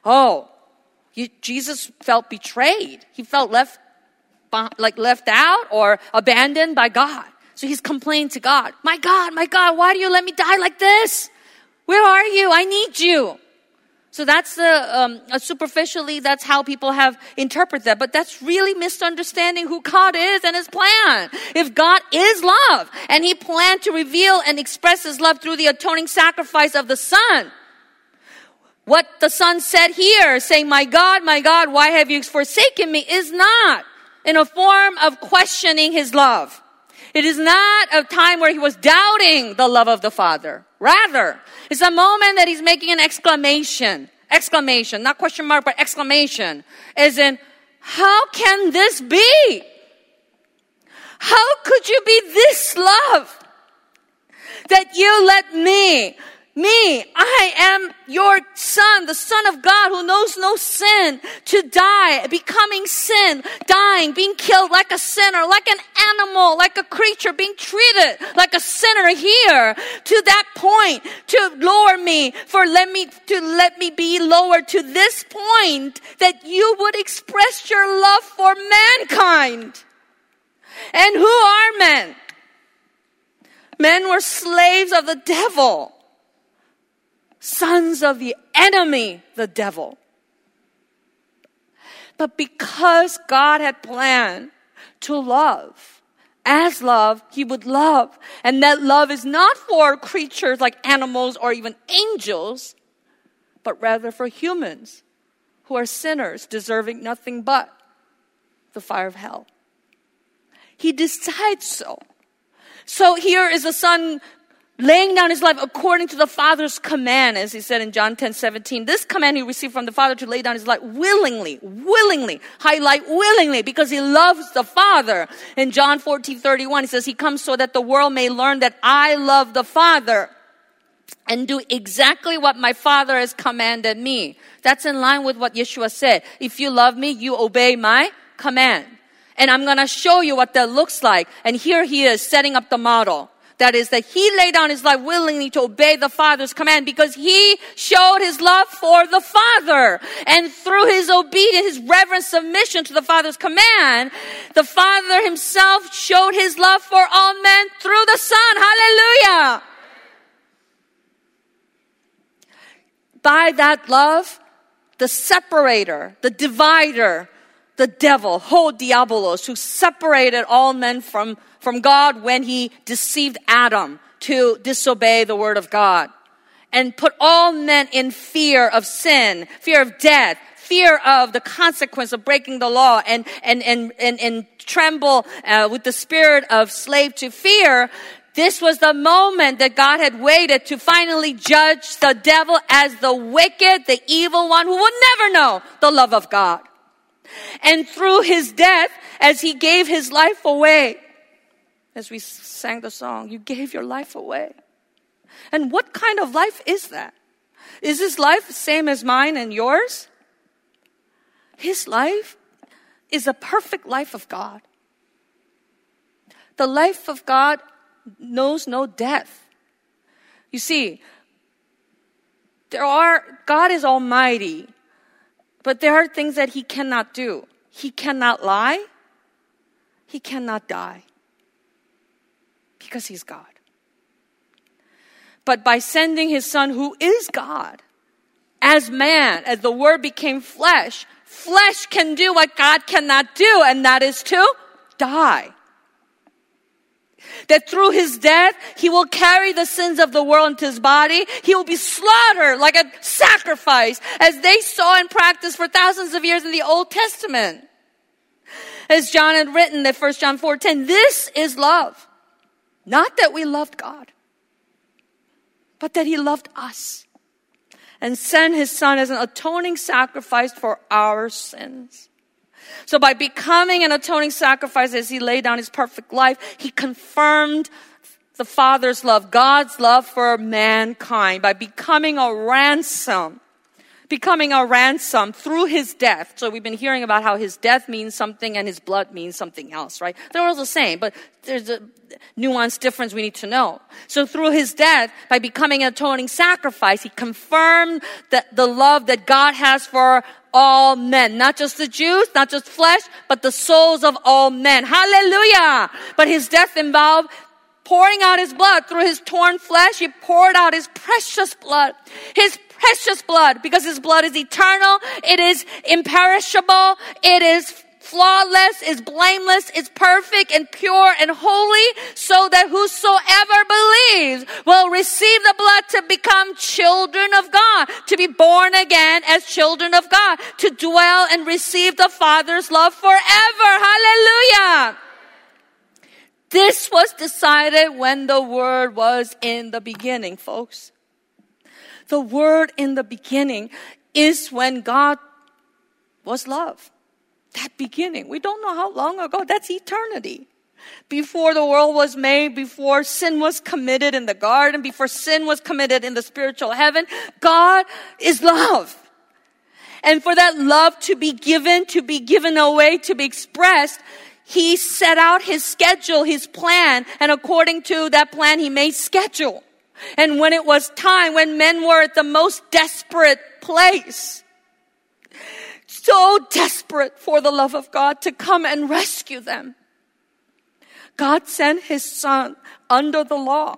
Jesus felt betrayed. He felt left out or abandoned by God. So he's complaining to God, my God, why do you let me die like this? Where are you? I need you. So that's superficially, that's how people have interpreted that. But that's really misunderstanding who God is and his plan. If God is love, and he planned to reveal and express his love through the atoning sacrifice of the Son, what the Son said here, saying, my God, why have you forsaken me, is not in a form of questioning his love. It is not a time where he was doubting the love of the Father. Rather, it's a moment that he's making an exclamation, not question mark, but exclamation, as in, how can this be? How could you be this love? that you let me, I am your son, the Son of God who knows no sin, to die, becoming sin, dying, being killed like a sinner, like an animal, like a creature, being treated like a sinner here, to that point, to lower me, let me be lowered to this point, that you would express your love for mankind. And who are men? Men were slaves of the devil. Sons of the enemy, the devil. But because God had planned to love, as love, He would love. And that love is not for creatures like animals or even angels, but rather for humans who are sinners, deserving nothing but the fire of hell. He decides so. So here is a son laying down his life according to the Father's command, as He said in John 10:17. This command He received from the Father to lay down His life willingly, highlight willingly, because He loves the Father. In John 14:31, He says, He comes so that the world may learn that I love the Father and do exactly what my Father has commanded me. That's in line with what Yeshua said. If you love me, you obey my command. And I'm going to show you what that looks like. And here He is setting up the model. That is that He laid down His life willingly to obey the Father's command because He showed His love for the Father. And through His obedience, His reverent submission to the Father's command, the Father Himself showed His love for all men through the Son. Hallelujah! By that love, the separator, the divider, the devil, ho diabolos, who separated all men from God when he deceived Adam to disobey the word of God and put all men in fear of sin, fear of death, fear of the consequence of breaking the law and tremble with the spirit of slave to fear. This was the moment that God had waited to finally judge the devil as the wicked, the evil one who would never know the love of God. And through His death, as He gave His life away, as we sang the song, you gave your life away. And what kind of life is that? Is His life the same as mine and yours? His life is a perfect life of God. The life of God knows no death. You see, God is almighty, but there are things that He cannot do. He cannot lie. He cannot die. Because He's God. But by sending His Son, who is God, as man, as the Word became flesh, flesh can do what God cannot do, and that is to die. That through His death, He will carry the sins of the world into His body. He will be slaughtered like a sacrifice, as they saw and practiced for thousands of years in the Old Testament. As John had written in 1 John 4:10, this is love. Not that we loved God, but that He loved us and sent His Son as an atoning sacrifice for our sins. So by becoming an atoning sacrifice as He laid down His perfect life, He confirmed the Father's love, God's love for mankind by becoming a ransom through His death. So we've been hearing about how His death means something and His blood means something else, right? They're all the same, but there's a nuanced difference we need to know. So through His death, by becoming an atoning sacrifice, He confirmed the love that God has for all men. Not just the Jews, not just flesh, but the souls of all men. Hallelujah! But His death involved pouring out His blood. Through His torn flesh, He poured out His precious blood. His precious blood, because His blood is eternal, it is imperishable, it is flawless, is blameless, is perfect and pure and holy, so that whosoever believes will receive the blood to become children of God, to be born again as children of God, to dwell and receive the Father's love forever. Hallelujah! This was decided when the Word was in the beginning, folks. The Word in the beginning is when God was love. That beginning. We don't know how long ago. That's eternity. Before the world was made, before sin was committed in the garden, before sin was committed in the spiritual heaven, God is love. And for that love to be given away, to be expressed, He set out His schedule, His plan, and according to that plan, He made schedule. And when it was time, when men were at the most desperate place, so desperate for the love of God to come and rescue them, God sent His Son under the law.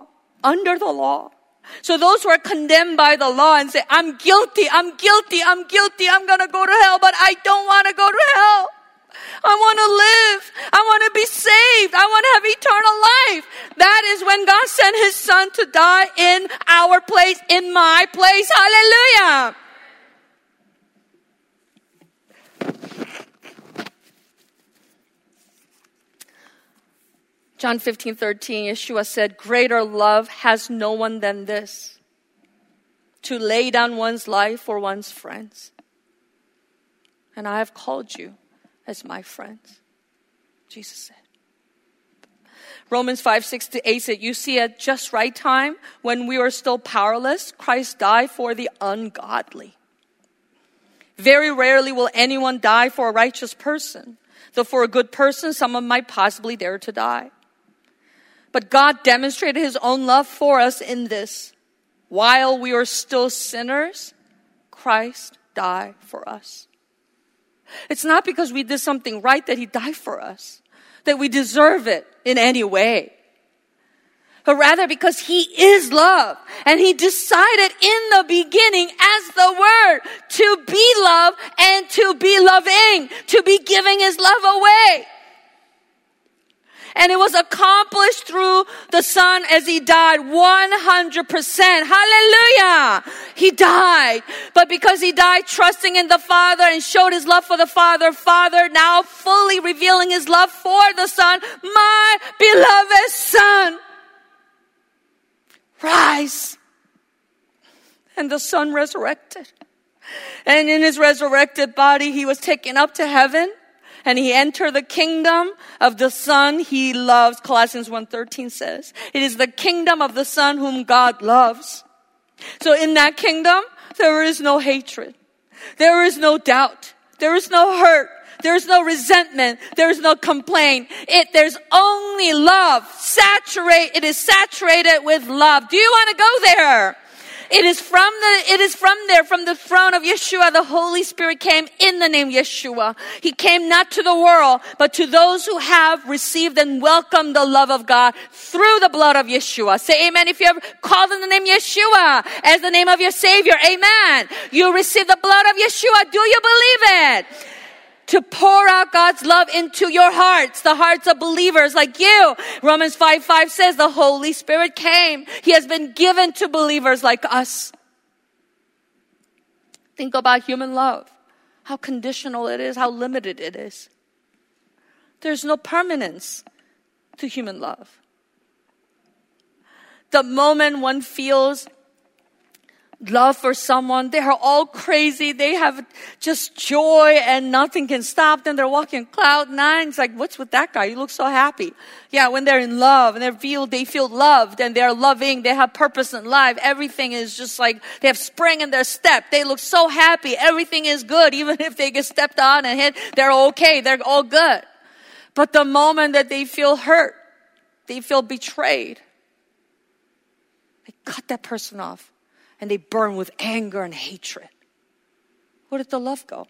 So those who are condemned by the law and say, I'm guilty, I'm going to go to hell, but I don't want to go to hell. I want to live. I want to be saved. I want to have eternal life. That is when God sent His Son to die in our place, in my place. Hallelujah. John 15:13, Yeshua said, greater love has no one than this, to lay down one's life for one's friends. And I have called you as my friends, Jesus said. Romans 5:6-8 said, you see, at just right time, when we were still powerless, Christ died for the ungodly. Very rarely will anyone die for a righteous person, though for a good person, someone might possibly dare to die. But God demonstrated His own love for us in this. While we were still sinners, Christ died for us. It's not because we did something right that He died for us, that we deserve it in any way. But rather because He is love. And He decided in the beginning as the Word to be love and to be loving, to be giving His love away. And it was accomplished through the Son as He died 100%. Hallelujah! He died. But because He died trusting in the Father and showed His love for the Father, Father now fully revealing His love for the Son, my beloved Son, rise. And the Son resurrected. And in His resurrected body, He was taken up to heaven. And He entered the kingdom of the Son He loves. Colossians 1:13 says, it is the kingdom of the Son whom God loves. So in that kingdom, there is no hatred. There is no doubt. There is no hurt. There is no resentment. There is no complaint. There's only love. It is saturated with love. Do you want to go there? It is from there, from the throne of Yeshua, the Holy Spirit came in the name Yeshua. He came not to the world, but to those who have received and welcomed the love of God through the blood of Yeshua. Say amen if you have called in the name Yeshua as the name of your Savior. Amen. You receive the blood of Yeshua. Do you believe it? To pour out God's love into your hearts, the hearts of believers like you. Romans 5:5 says the Holy Spirit came. He has been given to believers like us. Think about human love. How conditional it is, how limited it is. There's no permanence to human love. The moment one feels love for someone, they are all crazy. They have just joy and nothing can stop them. They're walking cloud nine. It's like, what's with that guy? He looks so happy. Yeah, when they're in love and they feel loved and they're loving, they have purpose in life. Everything is just like they have spring in their step. They look so happy. Everything is good. Even if they get stepped on and hit, they're okay. They're all good. But the moment that they feel hurt, they feel betrayed, they cut that person off. And they burn with anger and hatred. Where did the love go?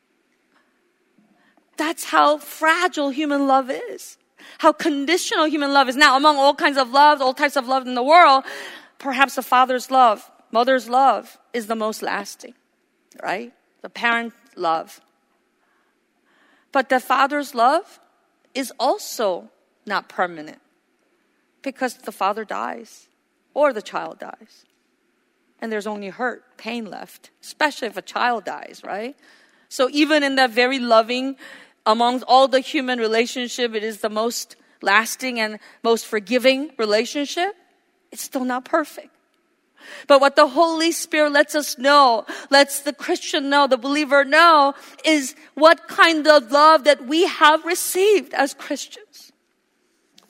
That's how fragile human love is. How conditional human love is. Now, among all kinds of love, all types of love in the world, perhaps the father's love, mother's love is the most lasting, right? The parent love. But the father's love is also not permanent because the father dies or the child dies. And there's only hurt, pain left, especially if a child dies, right? So even in that very loving, amongst all the human relationship, it is the most lasting and most forgiving relationship. It's still not perfect. But what the Holy Spirit lets us know, lets the Christian know, the believer know, is what kind of love that we have received as Christians.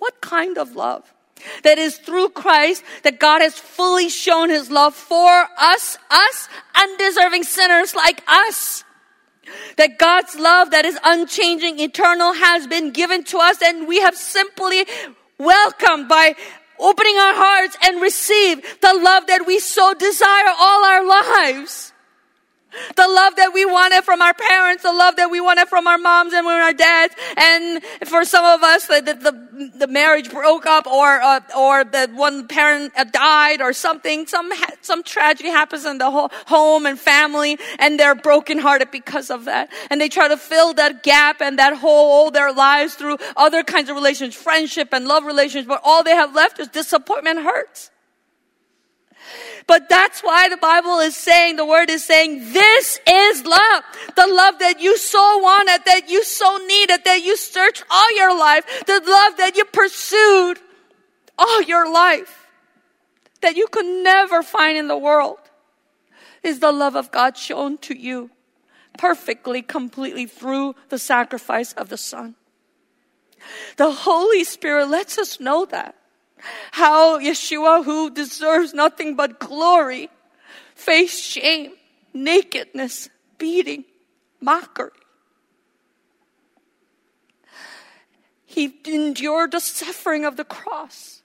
What kind of love? That is through Christ that God has fully shown His love for us undeserving sinners like us. That God's love that is unchanging, eternal, has been given to us, and we have simply welcomed by opening our hearts and received the love that we so desire all our lives. The love that we wanted from our parents, the love that we wanted from our moms and our dads, and for some of us, the marriage broke up, or the one parent died, or something, some tragedy happens in the whole home and family, and they're brokenhearted because of that, and they try to fill that gap and that hole all their lives through other kinds of relationships, friendship and love relationships, but all they have left is disappointment, hurts. But that's why the Bible is saying, the Word is saying, this is love. The love that you so wanted, that you so needed, that you searched all your life. The love that you pursued all your life, that you could never find in the world, is the love of God shown to you perfectly, completely through the sacrifice of the Son. The Holy Spirit lets us know that. How Yeshua, who deserves nothing but glory, faced shame, nakedness, beating, mockery. He endured the suffering of the cross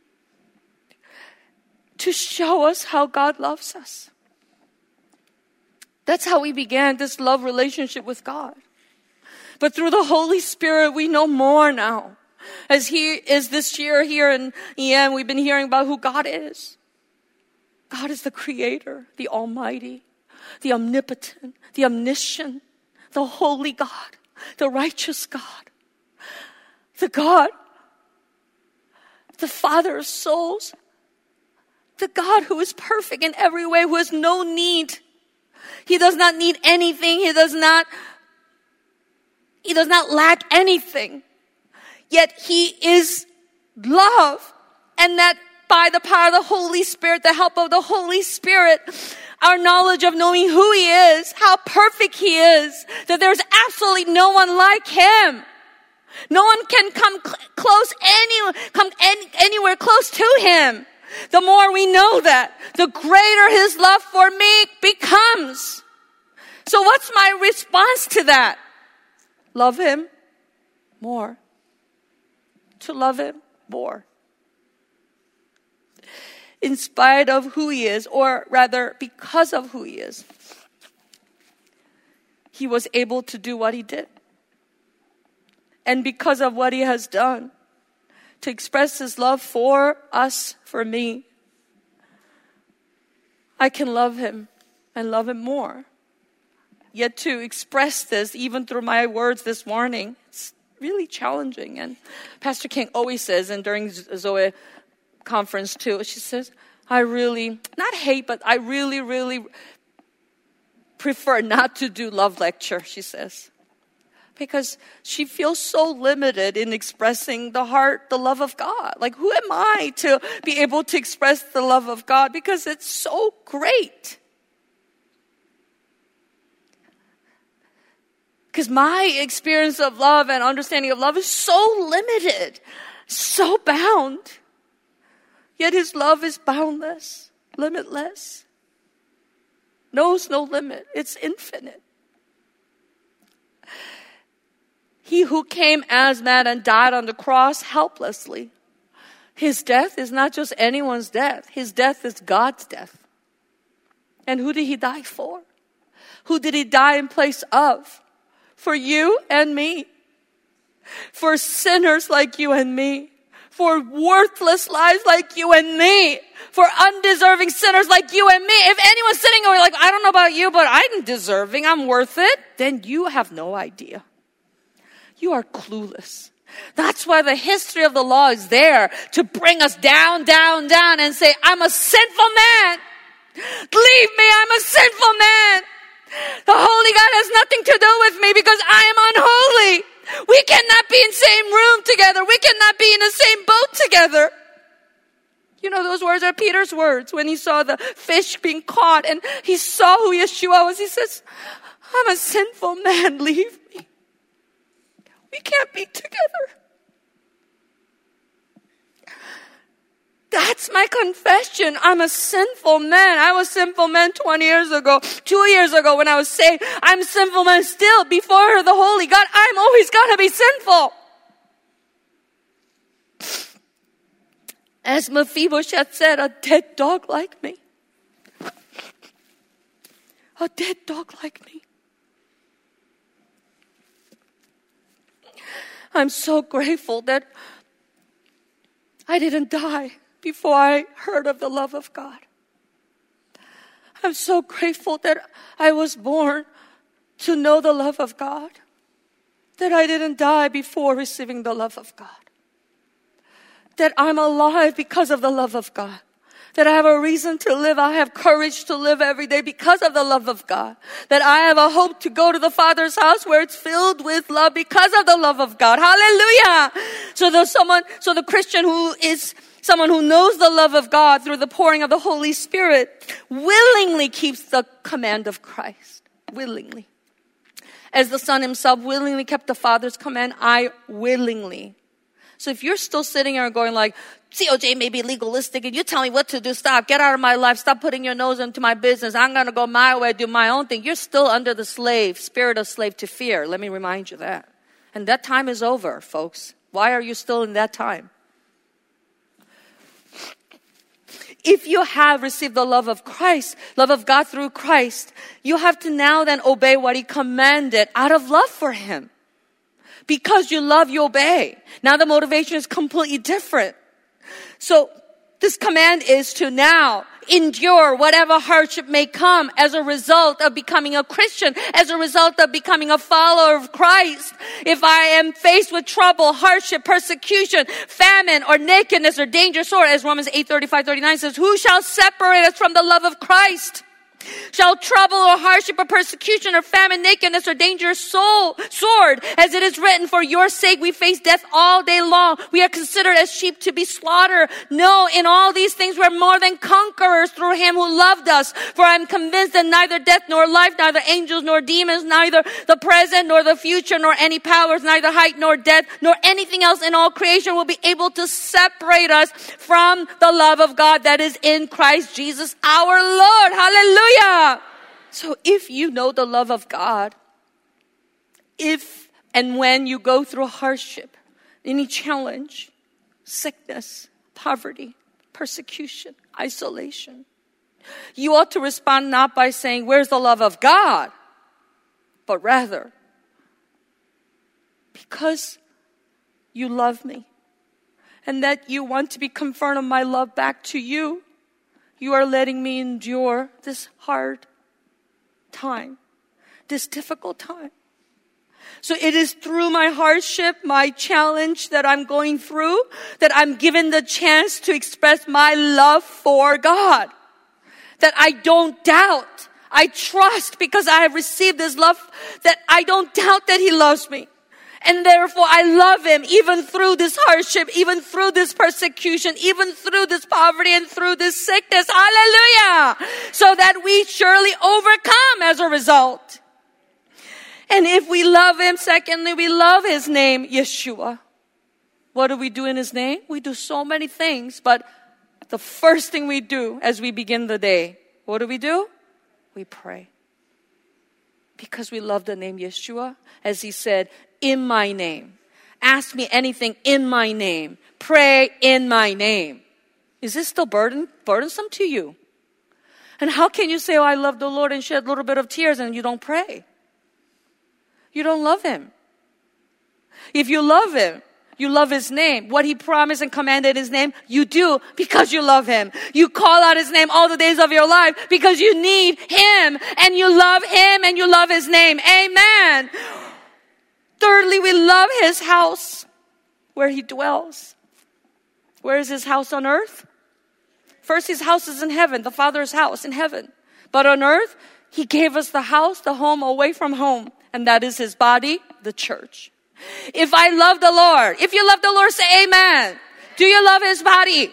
to show us how God loves us. That's how we began this love relationship with God. But through the Holy Spirit, we know more now. As He is this year here in EM, we've been hearing about who God is. God is the Creator, the Almighty, the Omnipotent, the Omniscient, the Holy God, the Righteous God, the God, the Father of souls, the God who is perfect in every way, who has no need. He does not need anything. He does not lack anything. Yet He is love, and that by the power of the Holy Spirit, the help of the Holy Spirit, our knowledge of knowing who He is, how perfect He is, that there's absolutely no one like Him. No one can come anywhere close to Him. The more we know that, the greater His love for me becomes. So what's my response to that? Love Him more. To love Him more. In spite of who He is, or rather because of who He is, He was able to do what He did. And because of what He has done, to express His love for us, for me, I can love Him and love Him more. Yet to express this, even through my words this morning, it's really challenging. And Pastor King always says, and during Zoe conference too, she says, I really, not hate, but I really, really prefer not to do love lecture, she says. Because she feels so limited in expressing the heart, the love of God. Like, who am I to be able to express the love of God? Because it's so great. Because my experience of love and understanding of love is so limited, so bound. Yet His love is boundless, limitless, knows no limit. It's infinite. He who came as man and died on the cross helplessly. His death is not just anyone's death. His death is God's death. And who did He die for? Who did He die in place of? For you and me. For sinners like you and me. For worthless lives like you and me. For undeserving sinners like you and me. If anyone's sitting over like, I don't know about you, but I'm deserving, I'm worth it, then you have no idea. You are clueless. That's why the history of the law is there, to bring us down, down, down, and say, I'm a sinful man. Leave me, I'm a sinful man. The Holy God has nothing to do with me because I am unholy. We cannot be in the same room together. We cannot be in the same boat together. You know, those words are Peter's words when he saw the fish being caught and he saw who Yeshua was. He says, I'm a sinful man, leave me. We can't be together. It's my confession. I'm a sinful man. I was a sinful man 20 years ago, 2 years ago when I was saved. I'm a sinful man still before the Holy God. I'm always going to be sinful. As Mephibosheth said, a dead dog like me. A dead dog like me. I'm so grateful that I didn't die before I heard of the love of God. I'm so grateful that I was born to know the love of God. That I didn't die before receiving the love of God. That I'm alive because of the love of God. That I have a reason to live. I have courage to live every day because of the love of God. That I have a hope to go to the Father's house where it's filled with love because of the love of God. Hallelujah! So the Christian who is someone who knows the love of God through the pouring of the Holy Spirit willingly keeps the command of Christ. Willingly. As the Son himself willingly kept the Father's command, I willingly. So if you're still sitting here going like, COJ may be legalistic and you tell me what to do, stop, get out of my life, stop putting your nose into my business, I'm going to go my way, do my own thing. You're still under the spirit of slave to fear. Let me remind you that. And that time is over, folks. Why are you still in that time? If you have received the love of Christ, love of God through Christ, you have to now then obey what He commanded out of love for Him. Because you love, you obey. Now the motivation is completely different. So this command is to now endure whatever hardship may come as a result of becoming a Christian, as a result of becoming a follower of Christ. If I am faced with trouble, hardship, persecution, famine, or nakedness, or danger, sword, as Romans 8:35-39 says, who shall separate us from the love of Christ? Shall trouble or hardship or persecution or famine, nakedness or dangerous sword, as it is written, for your sake we face death all day long. We are considered as sheep to be slaughtered. No, in all these things we're more than conquerors through Him who loved us. For I am convinced that neither death nor life, neither angels nor demons, neither the present nor the future, nor any powers, neither height nor depth, nor anything else in all creation will be able to separate us from the love of God that is in Christ Jesus our Lord. Hallelujah. So if you know the love of God, if and when you go through hardship, any challenge, sickness, poverty, persecution, isolation, you ought to respond not by saying, where's the love of God? But rather, because you love me and that you want to be confirmed of my love back to you, you are letting me endure this hard time, this difficult time. So it is through my hardship, my challenge that I'm going through, that I'm given the chance to express my love for God. That I don't doubt, I trust because I have received His love, that I don't doubt that He loves me. And therefore, I love Him even through this hardship, even through this persecution, even through this poverty and through this sickness. Hallelujah! So that we surely overcome as a result. And if we love Him, secondly, we love His name, Yeshua. What do we do in His name? We do so many things, but the first thing we do as we begin the day, what do? We pray. Because we love the name Yeshua, as He said, in my name. Ask me anything in my name. Pray in my name. Is this still burdensome to you? And how can you say, oh, I love the Lord and shed a little bit of tears and you don't pray? You don't love Him. If you love Him, you love His name. What He promised and commanded in His name, you do because you love Him. You call out His name all the days of your life because you need Him and you love Him and you love His name. Amen. Thirdly, we love His house where He dwells. Where is His house on earth? First, His house is in heaven, the Father's house in heaven. But on earth, He gave us the house, the home away from home. And that is His body, the church. If I love the Lord, if you love the Lord, say amen. Do you love His body?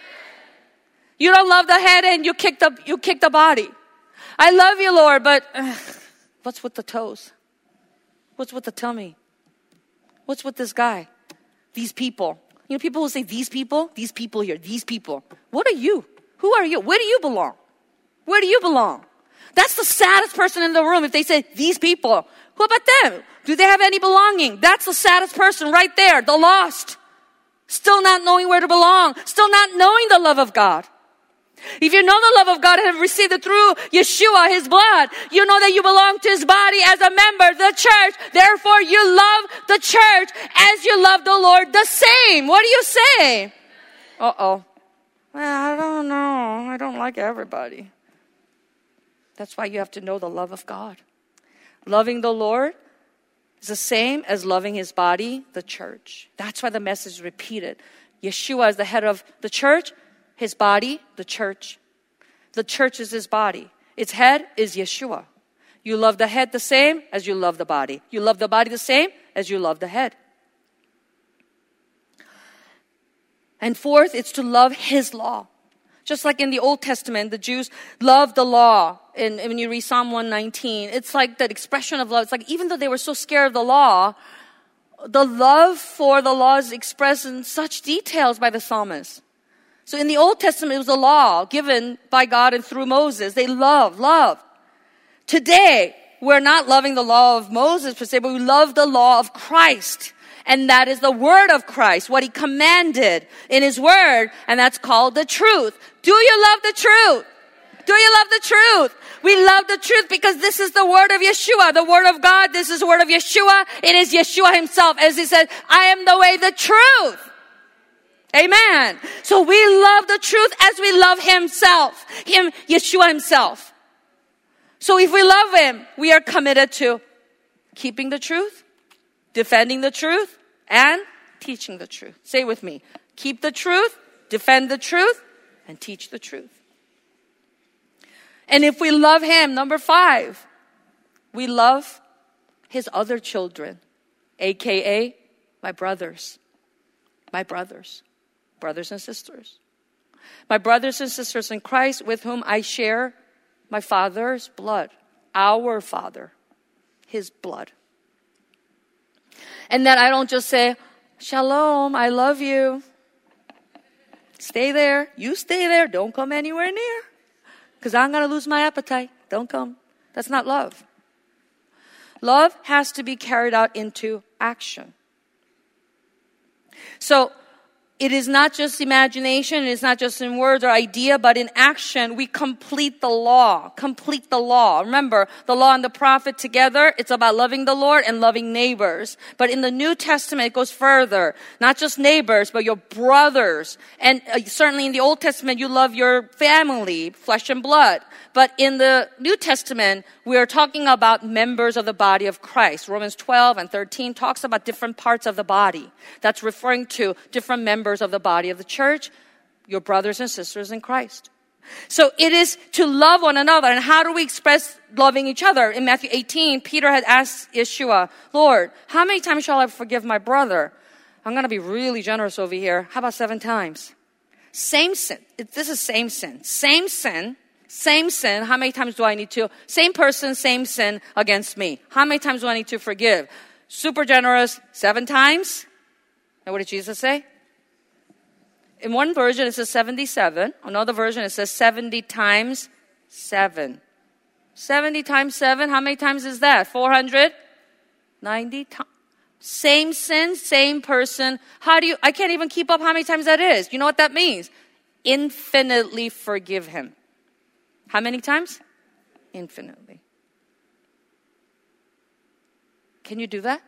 You don't love the head and you kick the body. I love you, Lord, but what's with the toes? What's with the tummy? What's with this guy? These people? You know, people will say, these people here, these people. What are you? Who are you? Where do you belong? Where do you belong? That's the saddest person in the room if they say, these people. Who about them? Do they have any belonging? That's the saddest person right there, the lost. Still not knowing where to belong. Still not knowing the love of God. If you know the love of God and have received it through Yeshua, His blood, you know that you belong to His body as a member, the church. Therefore, you love the church as you love the Lord the same. What do you say? Uh-oh. Well, I don't know. I don't like everybody. That's why you have to know the love of God. Loving the Lord is the same as loving His body, the church. That's why the message is repeated. Yeshua is the head of the church. His body, the church. The church is His body. Its head is Yeshua. You love the head the same as you love the body. You love the body the same as you love the head. And fourth, it's to love His law. Just like in the Old Testament, the Jews loved the law. And when you read Psalm 119, it's like that expression of love. It's like even though they were so scared of the law, the love for the law is expressed in such details by the psalmist. So in the Old Testament, it was a law given by God and through Moses. They loved. Today, we're not loving the law of Moses per se, but we love the law of Christ. And that is the word of Christ, what He commanded in His word. And that's called the truth. Do you love the truth? Do you love the truth? We love the truth because this is the word of Yeshua, the word of God. This is the word of Yeshua. It is Yeshua Himself. As He said, I am the way, the truth. Amen. So we love the truth as we love Himself. Yeshua Himself. So if we love Him, we are committed to keeping the truth, defending the truth, and teaching the truth. Say with me. Keep the truth, defend the truth, and teach the truth. And if we love Him, number 5, we love His other children, aka my brothers. My brothers and sisters. My brothers and sisters in Christ with whom I share my Father's blood, our Father, His blood. And that I don't just say, Shalom, I love you. Stay there. You stay there. Don't come anywhere near. Because I'm going to lose my appetite. Don't come. That's not love. Love has to be carried out into action. So, it is not just imagination, it is not just in words or idea, but in action, we complete the law. Complete the law. Remember, the law and the prophet together, it's about loving the Lord and loving neighbors. But in the New Testament, it goes further. Not just neighbors, but your brothers. And certainly in the Old Testament, you love your family, flesh and blood. But in the New Testament, we are talking about members of the body of Christ. Romans 12 and 13 talks about different parts of the body. That's referring to different members of the body of the church, your brothers and sisters in Christ. So it is to love one another. And how do we express loving each other? In Matthew 18, Peter had asked Yeshua, Lord, how many times shall I forgive my brother? I'm going to be really generous over here. How about 7 times? Same sin. This is same sin. Same sin. How many times do I need to? Same person, same sin against me. How many times do I need to forgive? Super generous, 7 times. And what did Jesus say? In one version, it says 77. Another version, it says 70 times 7. 70 times 7, how many times is that? 490 times. Same sin, same person. I can't even keep up how many times that is. You know what that means? Infinitely forgive him. How many times? Infinitely. Can you do that?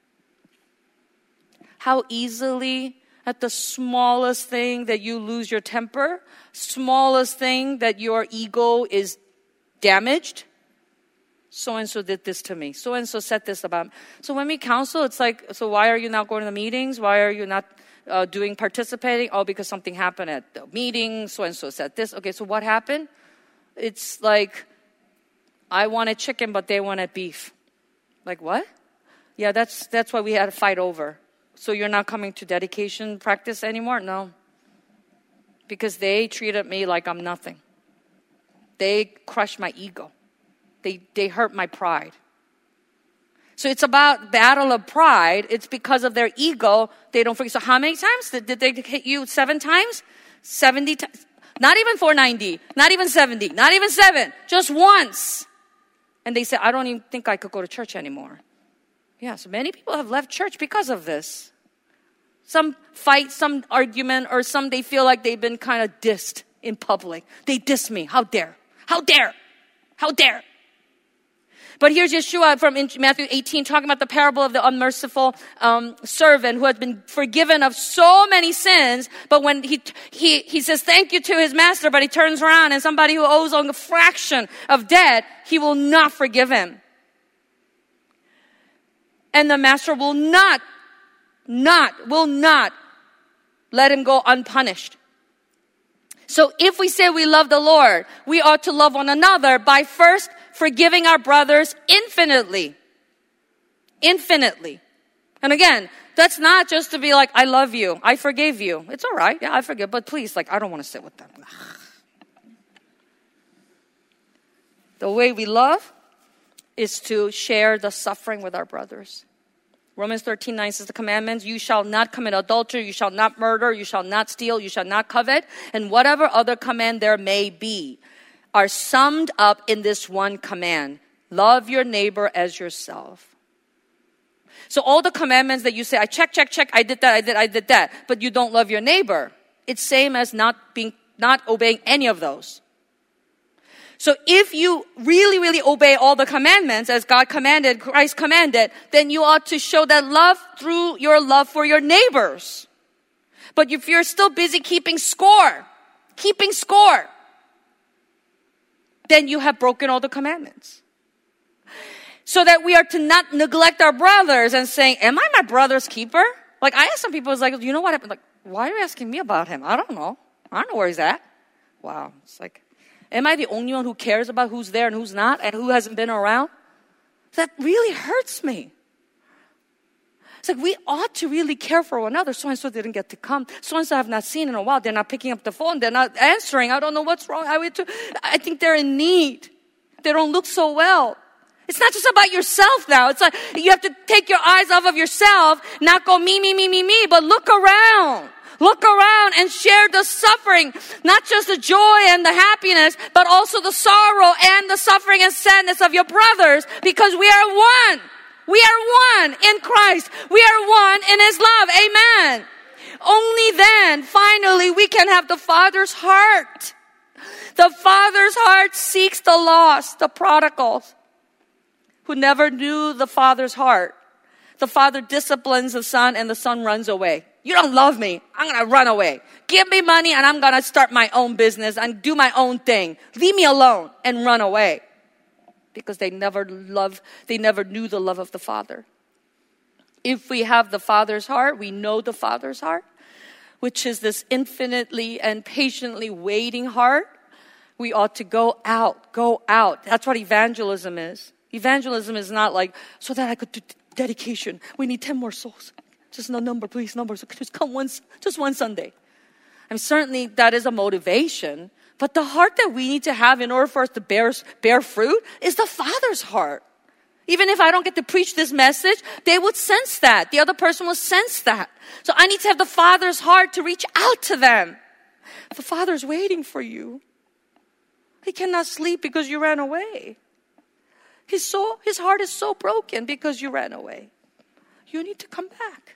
How easily, at the smallest thing that you lose your temper, smallest thing that your ego is damaged, so-and-so did this to me. So-and-so said this about me. So when we counsel, it's like, so why are you not going to the meetings? Why are you not participating? Oh, because something happened at the meeting. So-and-so said this. Okay, so what happened? It's like, I wanted chicken, but they wanted beef. Like, what? Yeah, that's what we had to fight over. So you're not coming to dedication practice anymore? No. Because they treated me like I'm nothing. They crushed my ego. They hurt my pride. So it's about battle of pride. It's because of their ego. They don't forget. So how many times? Did they hit you 7 times? 70 times? Not even 490. Not even 70. Not even 7. Just once. And they say, I don't even think I could go to church anymore. Yeah, so many people have left church because of this. Some fight, some argument, or some they feel like they've been kind of dissed in public. They diss me. How dare? How dare? How dare? But here's Yeshua from Matthew 18 talking about the parable of the unmerciful servant who had been forgiven of so many sins. But when he says thank you to his master, but he turns around and somebody who owes only a fraction of debt, he will not forgive him. And the master will not let him go unpunished. So if we say we love the Lord, we ought to love one another by first forgiving our brothers infinitely. Infinitely. And again, that's not just to be like, I love you. I forgave you. It's all right. Yeah, I forgive. But please, I don't want to sit with them. The way we love is to share the suffering with our brothers. Romans 13:9 says the commandments, you shall not commit adultery, you shall not murder, you shall not steal, you shall not covet, and whatever other command there may be are summed up in this one command. Love your neighbor as yourself. So all the commandments that you say, I check, I did that, but you don't love your neighbor. It's same as not obeying any of those. So if you really, really obey all the commandments as God commanded, Christ commanded, then you ought to show that love through your love for your neighbors. But if you're still busy keeping score, then you have broken all the commandments. So that we are to not neglect our brothers and saying, am I my brother's keeper? I asked some people, it's like, you know what happened? Why are you asking me about him? I don't know where he's at. Wow. It's like, am I the only one who cares about who's there and who's not and who hasn't been around? That really hurts me. It's like we ought to really care for one another. So-and-so didn't get to come. So-and-so I have not seen in a while. They're not picking up the phone. They're not answering. I don't know what's wrong. I think they're in need. They don't look so well. It's not just about yourself now. It's like you have to take your eyes off of yourself, not go me, but look around. Look around and share the suffering, not just the joy and the happiness, but also the sorrow and the suffering and sadness of your brothers, because we are one. We are one in Christ. We are one in His love. Amen. Only then, finally, we can have the Father's heart. The Father's heart seeks the lost, the prodigals, who never knew the Father's heart. The Father disciplines the Son, and the Son runs away. You don't love me. I'm going to run away. Give me money and I'm going to start my own business and do my own thing. Leave me alone and run away. Because they never knew the love of the Father. If we have the Father's heart, we know the Father's heart, which is this infinitely and patiently waiting heart, we ought to go out. That's what evangelism is. Evangelism is not like, so that I could do dedication. We need 10 more souls. Just no number, please, numbers. Just come just one Sunday. I mean, certainly that is a motivation. But the heart that we need to have in order for us to bear fruit is the Father's heart. Even if I don't get to preach this message, they would sense that. The other person will sense that. So I need to have the Father's heart to reach out to them. The Father's waiting for you. He cannot sleep because you ran away. His heart is so broken because you ran away. You need to come back.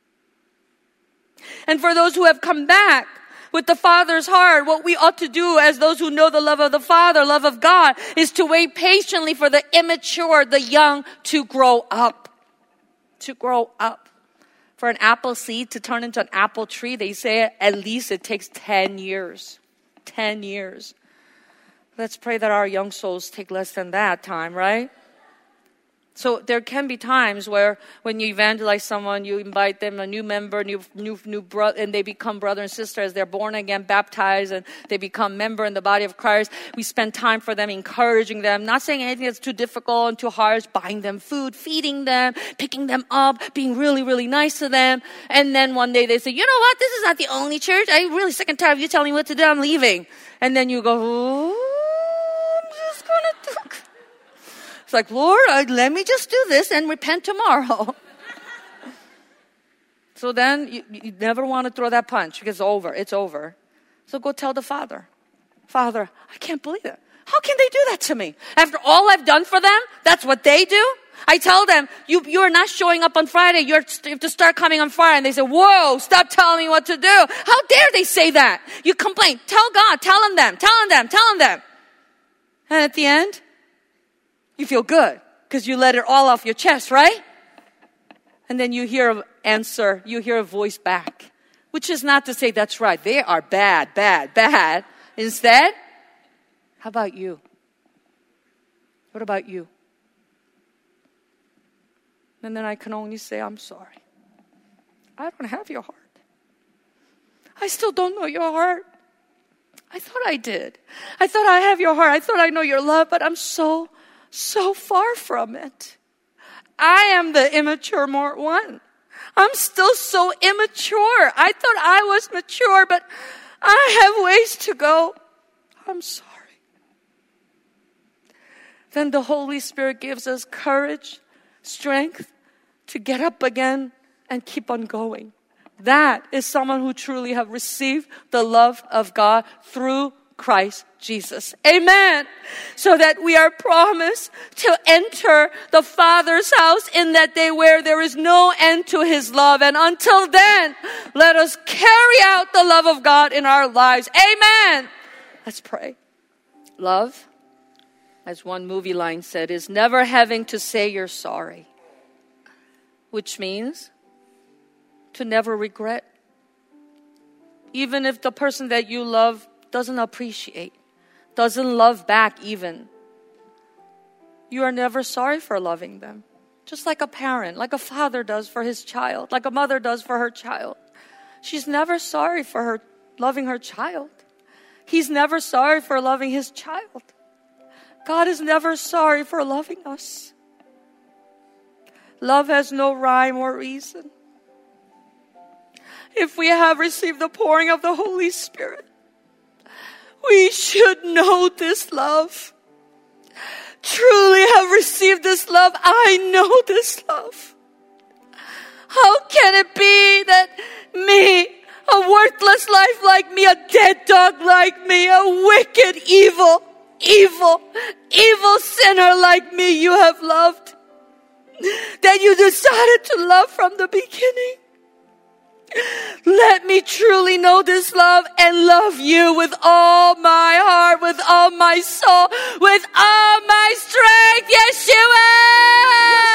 And for those who have come back with the Father's heart, what we ought to do as those who know the love of the Father, love of God, is to wait patiently for the immature, the young to grow up. To grow up. For an apple seed to turn into an apple tree, they say at least it takes 10 years. 10 years. Let's pray that our young souls take less than that time, right? So there can be times where when you evangelize someone, you invite them, a new member, new brother, and they become brother and sister as they're born again, baptized, and they become member in the body of Christ. We spend time for them, encouraging them, not saying anything that's too difficult and too hard, buying them food, feeding them, picking them up, being really, really nice to them. And then one day they say, you know what? This is not the only church. I'm really sick and tired of you telling me what to do. I'm leaving. And then you go, I'm just going to do. It's like, Lord, let me just do this and repent tomorrow. So then you never want to throw that punch because it's over. So go tell the Father, Father, I can't believe it. How can they do that to me? After all I've done for them, that's what they do? I tell them, you are not showing up on Friday. You have to start coming on Friday. And they say, whoa, stop telling me what to do. How dare they say that? You complain. Tell God. Tell them. And at the end, you feel good because you let it all off your chest, right? And then you hear an answer. You hear a voice back, which is not to say that's right. They are bad. Instead, how about you? What about you? And then I can only say, I'm sorry. I don't have your heart. I still don't know your heart. I thought I did. I thought I have your heart. I thought I know your love, but I'm so far from it. I am the immature one. I'm still so immature. I thought I was mature, but I have ways to go. I'm sorry. Then the Holy Spirit gives us courage, strength to get up again and keep on going. That is someone who truly have received the love of God through Christ Jesus. Amen. So that we are promised to enter the Father's house in that day where there is no end to His love. And until then, let us carry out the love of God in our lives. Amen. Let's pray. Love, as one movie line said, is never having to say you're sorry. Which means to never regret. Even if the person that you love doesn't appreciate, doesn't love back even. You are never sorry for loving them. Just like a parent, like a father does for his child, like a mother does for her child. She's never sorry for her loving her child. He's never sorry for loving his child. God is never sorry for loving us. Love has no rhyme or reason. If we have received the pouring of the Holy Spirit, we should know this love. Truly have received this love. I know this love. How can it be that me, a worthless life like me, a dead dog like me, a wicked, evil sinner like me, you have loved? That you decided to love from the beginning. Let me truly know this love and love you with all my heart, with all my soul, with all my strength. Yeshua!